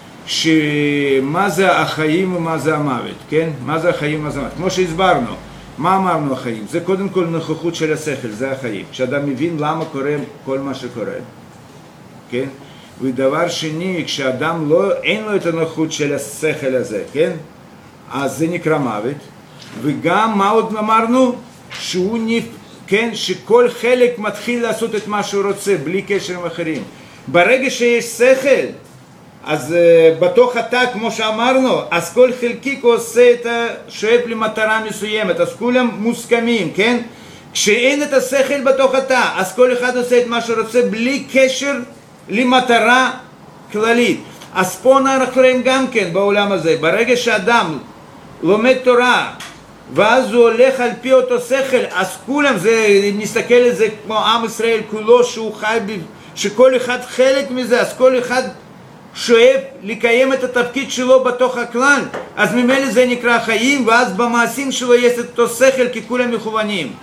שמה זה החיים ומה זה המוות, כן? מה זה החיים ומה זה המוות? כמו שהסברנו, מה אמרנו החיים? זה קודם כל נוכחות של השכל, זה החיים. כשאדם מבין למה קורה כל מה שקורה, כן? ודבר שני, כשאדם לא, אין לו את הנוחות של השכל הזה, כן? אז זה נקרא מוות. וגם, מה עוד אמרנו? שהוא, נפ... כן? שכל חלק מתחיל לעשות את מה שהוא רוצה, בלי קשר עם אחרים. ברגע שיש שכל, אז uh, בתוך התא, כמו שאמרנו, אז כל חלקיק עושה את השואף למטרה מסוימת, אז כולם מוסכמים, כן? כשאין את השכל בתוך התא, אז כל אחד עושה את מה שהוא רוצה, בלי קשר למטרה כללית. אז פה אנחנו רואים גם כן בעולם הזה, ברגע שאדם לומד תורה ואז הוא הולך על פי אותו שכל, אז כולם, זה, אם נסתכל על זה כמו עם ישראל כולו, שהוא חי, שכל אחד חלק מזה, אז כל אחד שואף לקיים את התפקיד שלו בתוך הכלל, אז ממילא זה נקרא חיים, ואז במעשים שלו יש את אותו שכל כי כולם מכוונים.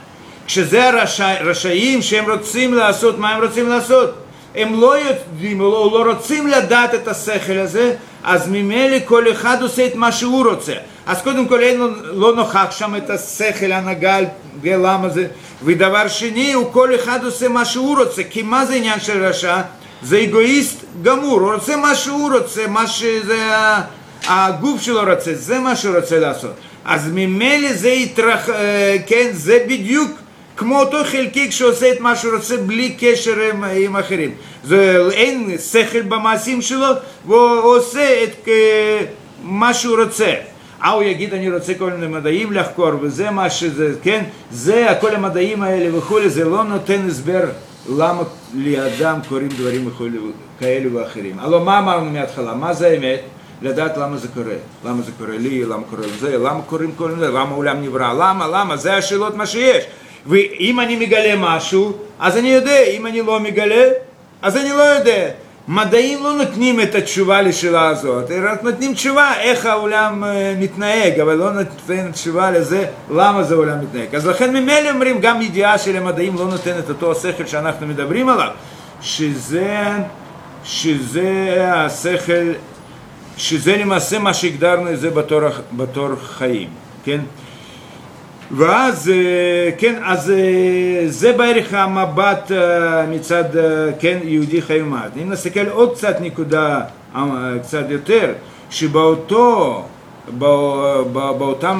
כשזה הרשעים שהם רוצים לעשות, מה הם רוצים לעשות? הם לא יודעים, לא, לא רוצים לדעת את השכל הזה, אז ממילא כל אחד עושה את מה שהוא רוצה. אז קודם כל אין לו, לא נוכח שם את השכל, הנהגה, למה זה, ודבר שני, הוא כל אחד עושה מה שהוא רוצה, כי מה זה עניין של רשע? זה אגואיסט גמור, הוא רוצה מה שהוא רוצה, מה שזה הגוף שלו רוצה, זה מה שהוא רוצה לעשות. אז ממילא זה יתרח, כן, זה בדיוק כמו אותו חלקיק שעושה את מה שהוא רוצה בלי קשר עם, עם אחרים. זה, אין שכל במעשים שלו, והוא עושה את מה שהוא רוצה. אה, הוא יגיד, אני רוצה כל מיני מדעים לחקור, וזה מה שזה, כן? זה, כל המדעים האלה וכו', זה לא נותן הסבר למה לאדם קוראים דברים וכו', כאלה ואחרים. הלוא מה אמרנו מההתחלה? מה זה האמת? לדעת למה זה קורה. למה זה קורה לי, למה קורה לזה, למה קוראים כל מיני, למה העולם נברא, למה, למה, זה השאלות מה שיש. ואם אני מגלה משהו, אז אני יודע, אם אני לא מגלה, אז אני לא יודע. מדעים לא נותנים את התשובה לשאלה הזאת, רק נותנים תשובה איך העולם מתנהג, אבל לא נותנים תשובה לזה למה זה העולם מתנהג. אז לכן ממילא אומרים, גם ידיעה של המדעים לא נותנת אותו השכל שאנחנו מדברים עליו, שזה, שזה השכל, שזה למעשה מה שהגדרנו את זה בתור, בתור חיים, כן? ואז, כן, אז זה בערך המבט מצד, כן, יהודי חי ומוות. אם נסתכל עוד קצת נקודה, קצת יותר, שבאותו, באותם,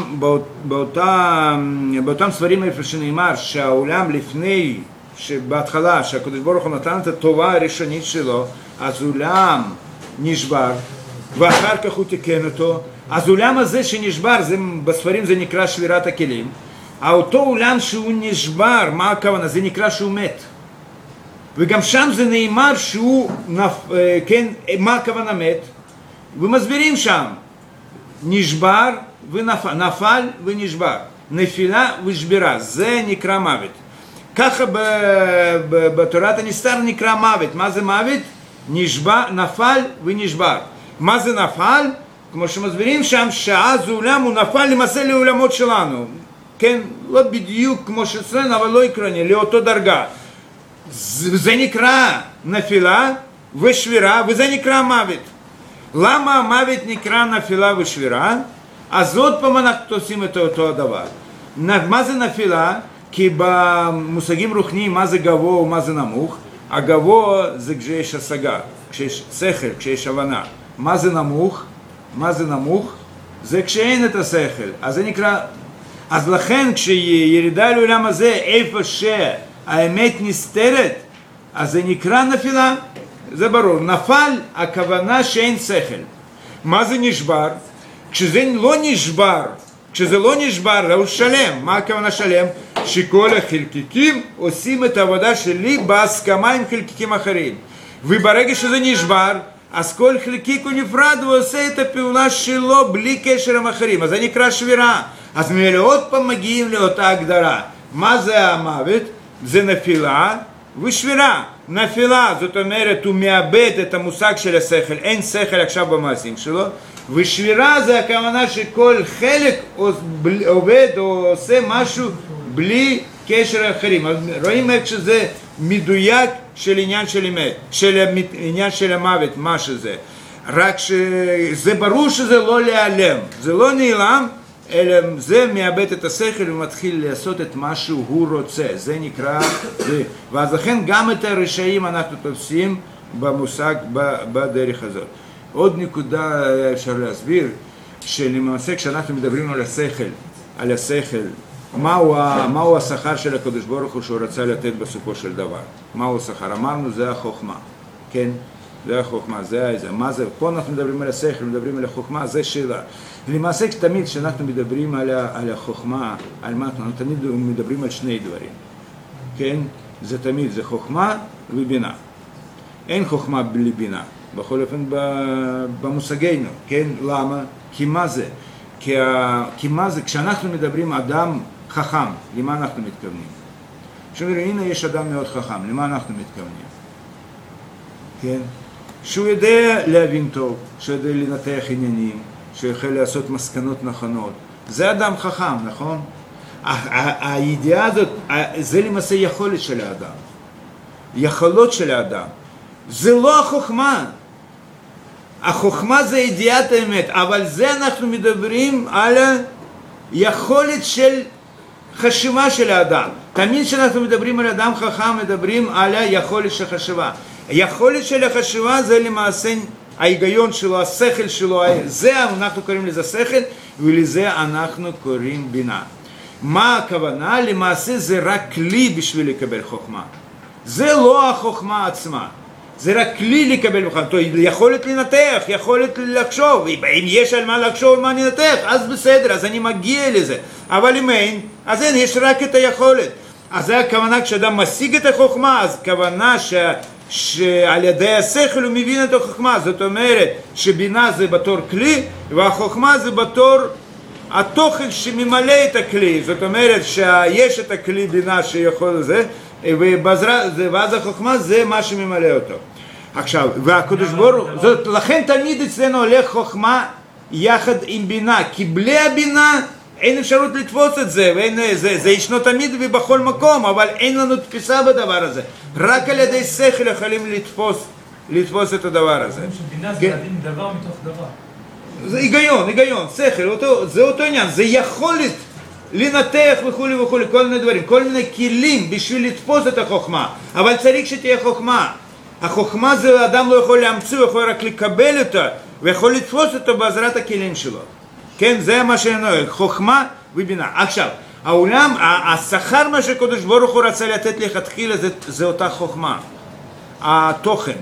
באותם, באותם ספרים איפה שנאמר שהעולם לפני, שבהתחלה, שהקדוש ברוך הוא נתן את הטובה הראשונית שלו, אז עולם נשבר, ואחר כך הוא תיקן אותו, אז עולם הזה שנשבר, זה, בספרים זה נקרא שבירת הכלים, אותו עולם שהוא נשבר, מה הכוונה? זה נקרא שהוא מת. וגם שם זה נאמר שהוא, כן, מה הכוונה מת? ומסבירים שם, נשבר ונפל, נפל ונשבר, נפילה ושבירה, זה נקרא מוות. ככה בתורת הנסתר נקרא מוות. מה זה מוות? נשבר, נפל ונשבר. מה זה נפל? כמו שמסבירים שם, שאז העולם הוא נפל למעשה לעולמות שלנו. כן, לא בדיוק כמו שאצלנו, אבל לא עקרוני, לאותו דרגה. זה נקרא נפילה ושבירה, וזה נקרא מוות. למה המוות נקרא נפילה ושבירה? אז עוד פעם אנחנו עושים את אותו הדבר. מה זה נפילה? כי במושגים רוחניים, מה זה גבוה ומה זה נמוך? הגבוה זה כשיש השגה, כשיש שכל, כשיש הבנה. מה זה נמוך? מה זה נמוך? זה כשאין את השכל. אז זה נקרא... אז לכן כשירידה לעולם הזה, איפה שהאמת נסתרת, אז זה נקרא נפילה. זה ברור. נפל, הכוונה שאין שכל. מה זה נשבר? כשזה לא נשבר, כשזה לא נשבר, הוא שלם. מה הכוונה שלם? שכל החלקיקים עושים את העבודה שלי בהסכמה עם חלקיקים אחרים. וברגע שזה נשבר, אז כל חלקיק הוא נפרד, הוא עושה את הפעולה שלו בלי קשר עם אחרים. אז זה נקרא שבירה. אז מאלה עוד פעם מגיעים לאותה הגדרה. מה זה המוות? זה נפילה ושבירה. נפילה, זאת אומרת, הוא מאבד את המושג של השכל, אין שכל עכשיו במעשים שלו. ושבירה זה הכוונה שכל חלק עובד או עושה משהו בלי קשר אחרים. אז רואים איך שזה מדויק של עניין של אמת, של עניין של המוות, מה שזה. רק שזה ברור שזה לא להיעלם, זה לא נעלם, אלא זה מאבד את השכל ומתחיל לעשות את מה שהוא רוצה, זה נקרא זה. ואז לכן גם את הרשעים אנחנו תופסים במושג בדרך הזאת. עוד נקודה אפשר להסביר, שלמעשה כשאנחנו מדברים על השכל, על השכל, מהו, מהו השכר של הקדוש ברוך הוא שהוא רצה לתת בסופו של דבר? מהו השכר? אמרנו זה החוכמה, כן? זה החוכמה, זה זה. מה זה? פה אנחנו מדברים על השכל, מדברים על החוכמה, זה שאלה. ולמעשה תמיד כשאנחנו מדברים על, על החוכמה, על מה אנחנו תמיד מדברים על שני דברים, כן? זה תמיד, זה חוכמה ובינה. אין חוכמה בלי בינה, בכל אופן במושגנו, כן? למה? כי מה זה? כי, כי מה זה? כשאנחנו מדברים אדם חכם, למה אנחנו מתכוונים? כשאומרים, הנה יש אדם מאוד חכם, למה אנחנו מתכוונים? כן? שהוא יודע להבין טוב, שהוא יודע לנתח עניינים, שהוא יכול לעשות מסקנות נכונות. זה אדם חכם, נכון? הידיעה הזאת, זה למעשה יכולת של האדם. יכולות של האדם. זה לא החוכמה. החוכמה זה ידיעת האמת, אבל זה אנחנו מדברים על היכולת של חשיבה של האדם. תמיד כשאנחנו מדברים על אדם חכם, מדברים על היכולת של חשיבה. היכולת של החשיבה זה למעשה ההיגיון שלו, השכל שלו, זה אנחנו קוראים לזה שכל, ולזה אנחנו קוראים בינה. מה הכוונה? למעשה זה רק כלי בשביל לקבל חוכמה. זה לא החוכמה עצמה. זה רק כלי לקבל חוכמה. יכולת לנתח, יכולת לחשוב. אם יש על מה לחשוב, מה ננתח, אז בסדר, אז אני מגיע לזה. אבל אם אין, אז אין, יש רק את היכולת. אז זה הכוונה, כשאדם משיג את החוכמה, אז כוונה ש... שעל ידי השכל הוא מבין את החוכמה. זאת אומרת שבינה זה בתור כלי, והחוכמה זה בתור התוכן שממלא את הכלי. זאת אומרת שיש את הכלי בינה שיכול לזה, ואז החוכמה זה מה שממלא אותו. עכשיו, והקדוש ברוך הוא, לכן תמיד אצלנו הולך חוכמה יחד עם בינה, כי בלי הבינה אין אפשרות לתפוס את זה, ואין, זה, זה ישנו תמיד ובכל מקום, אבל אין לנו תפיסה בדבר הזה. רק על ידי שכל יכולים לתפוס, לתפוס את הדבר הזה. שבינה זה להבין דבר מתוך דבר. זה היגיון, היגיון, שכל, אותו, זה אותו עניין, זה יכולת לנתח וכו' וכו', כל מיני דברים, כל מיני כלים בשביל לתפוס את החוכמה, אבל צריך שתהיה חוכמה. החוכמה זה אדם לא יכול להמציא, הוא יכול רק לקבל אותה, ויכול לתפוס אותה בעזרת הכלים שלו. כן, זה מה שאני אומר, חוכמה ובינה. עכשיו, העולם, השכר מה שקדוש ברוך הוא רצה לתת לכתחילה, זה, זה אותה חוכמה, התוכן.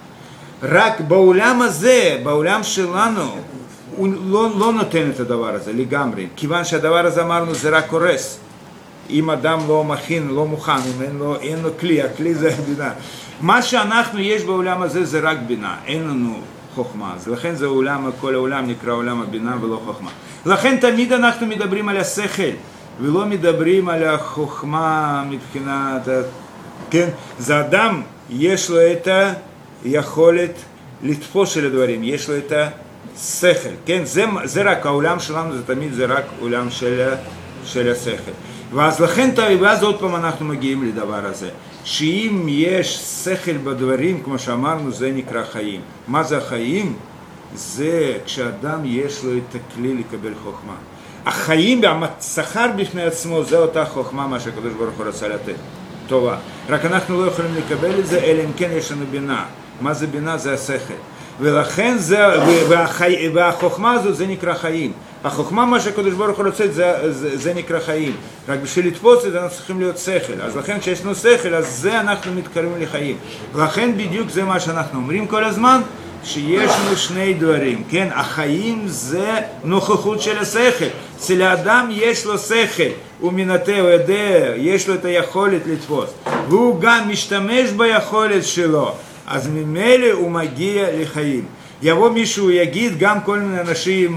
רק בעולם הזה, בעולם שלנו, הוא לא, לא נותן את הדבר הזה לגמרי, כיוון שהדבר הזה אמרנו זה רק קורס. אם אדם לא מכין, לא מוכן, אם אין לו, אין לו כלי, הכלי זה בינה. מה שאנחנו יש בעולם הזה זה רק בינה, אין לנו חוכמה. אז לכן זה עולם, כל העולם נקרא עולם הבינה ולא חוכמה. לכן תמיד אנחנו מדברים על השכל, ולא מדברים על החוכמה מבחינת, כן? זה אדם, יש לו את היכולת לתפוס של הדברים, יש לו את השכל, כן? זה, זה רק העולם שלנו, זה תמיד זה רק עולם של, של השכל. ואז לכן, ואז עוד פעם אנחנו מגיעים לדבר הזה, שאם יש שכל בדברים, כמו שאמרנו, זה נקרא חיים. מה זה החיים? זה כשאדם יש לו את הכלי לקבל חוכמה. החיים והשכר בפני עצמו, זה אותה חוכמה, מה שהקדוש ברוך הוא רצה לתת. טובה. רק אנחנו לא יכולים לקבל את זה, אלא אם כן יש לנו בינה. מה זה בינה? זה השכל. ולכן זה, והחי, והחוכמה הזו זה נקרא חיים. החוכמה, מה שהקדוש ברוך הוא רוצה, זה, זה, זה נקרא חיים. רק בשביל לתפוס את זה, אנחנו צריכים להיות שכל. אז לכן כשיש לנו שכל, אז זה אנחנו מתקרבים לחיים. לכן בדיוק זה מה שאנחנו אומרים כל הזמן, שיש לנו שני דברים, כן? החיים זה נוכחות של השכל. אצל האדם יש לו שכל, הוא מנתח, הוא יודע, יש לו את היכולת לתפוס. והוא גם משתמש ביכולת שלו. אז ממילא הוא מגיע לחיים. יבוא מישהו יגיד, גם כל מיני אנשים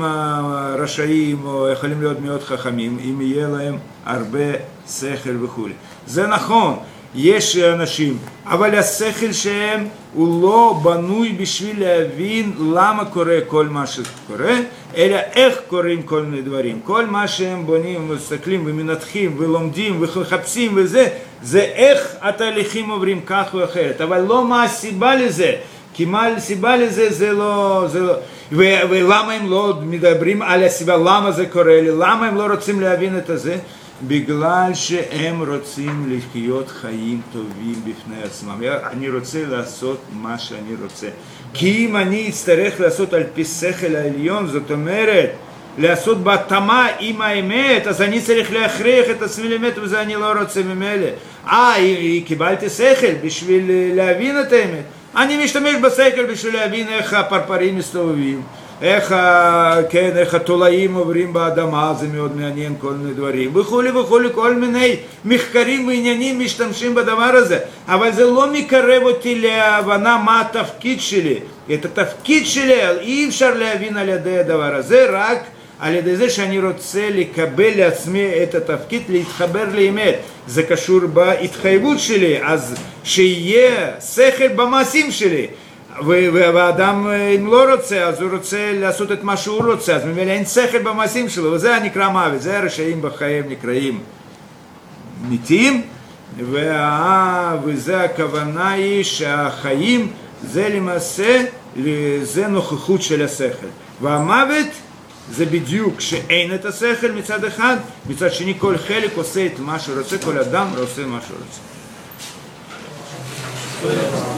רשעים או יכולים להיות מאוד חכמים, אם יהיה להם הרבה שכל וכו'. זה נכון, יש אנשים, אבל השכל שהם הוא לא בנוי בשביל להבין למה קורה כל מה שקורה, אלא איך קורים כל מיני דברים. כל מה שהם בונים ומסתכלים ומנתחים ולומדים ומחפשים וזה, זה איך התהליכים עוברים כך או אחרת, אבל לא מה הסיבה לזה. כי מה הסיבה לזה זה לא, זה לא, ו- ולמה הם לא מדברים על הסיבה, למה זה קורה לי, למה הם לא רוצים להבין את זה? בגלל שהם רוצים לחיות חיים טובים בפני עצמם. אני רוצה לעשות מה שאני רוצה. כי אם אני אצטרך לעשות על פי שכל העליון, זאת אומרת, לעשות בהתאמה עם האמת, אז אני צריך להכריח את עצמי לאמת, וזה אני לא רוצה ממילא. אה, קיבלתי שכל בשביל להבין את האמת. אני משתמש בשכל בשביל להבין איך הפרפרים מסתובבים, איך, כן, איך התולעים עוברים באדמה, זה מאוד מעניין, כל מיני דברים, וכולי וכולי, כל מיני מחקרים ועניינים משתמשים בדבר הזה, אבל זה לא מקרב אותי להבנה מה התפקיד שלי. את התפקיד שלי אי אפשר להבין על ידי הדבר הזה, רק על ידי זה שאני רוצה לקבל לעצמי את התפקיד, להתחבר לאמת. זה קשור בהתחייבות שלי, אז שיהיה שכל במעשים שלי. והאדם אם לא רוצה, אז הוא רוצה לעשות את מה שהוא רוצה, אז ממילא אין שכל במעשים שלו, וזה נקרא מוות, זה הרשעים בחיים נקראים מתים, וזה הכוונה היא שהחיים זה למעשה, זה נוכחות של השכל, והמוות זה בדיוק שאין את השכל מצד אחד, מצד שני כל חלק עושה את מה שהוא רוצה, כל אדם עושה מה שהוא רוצה.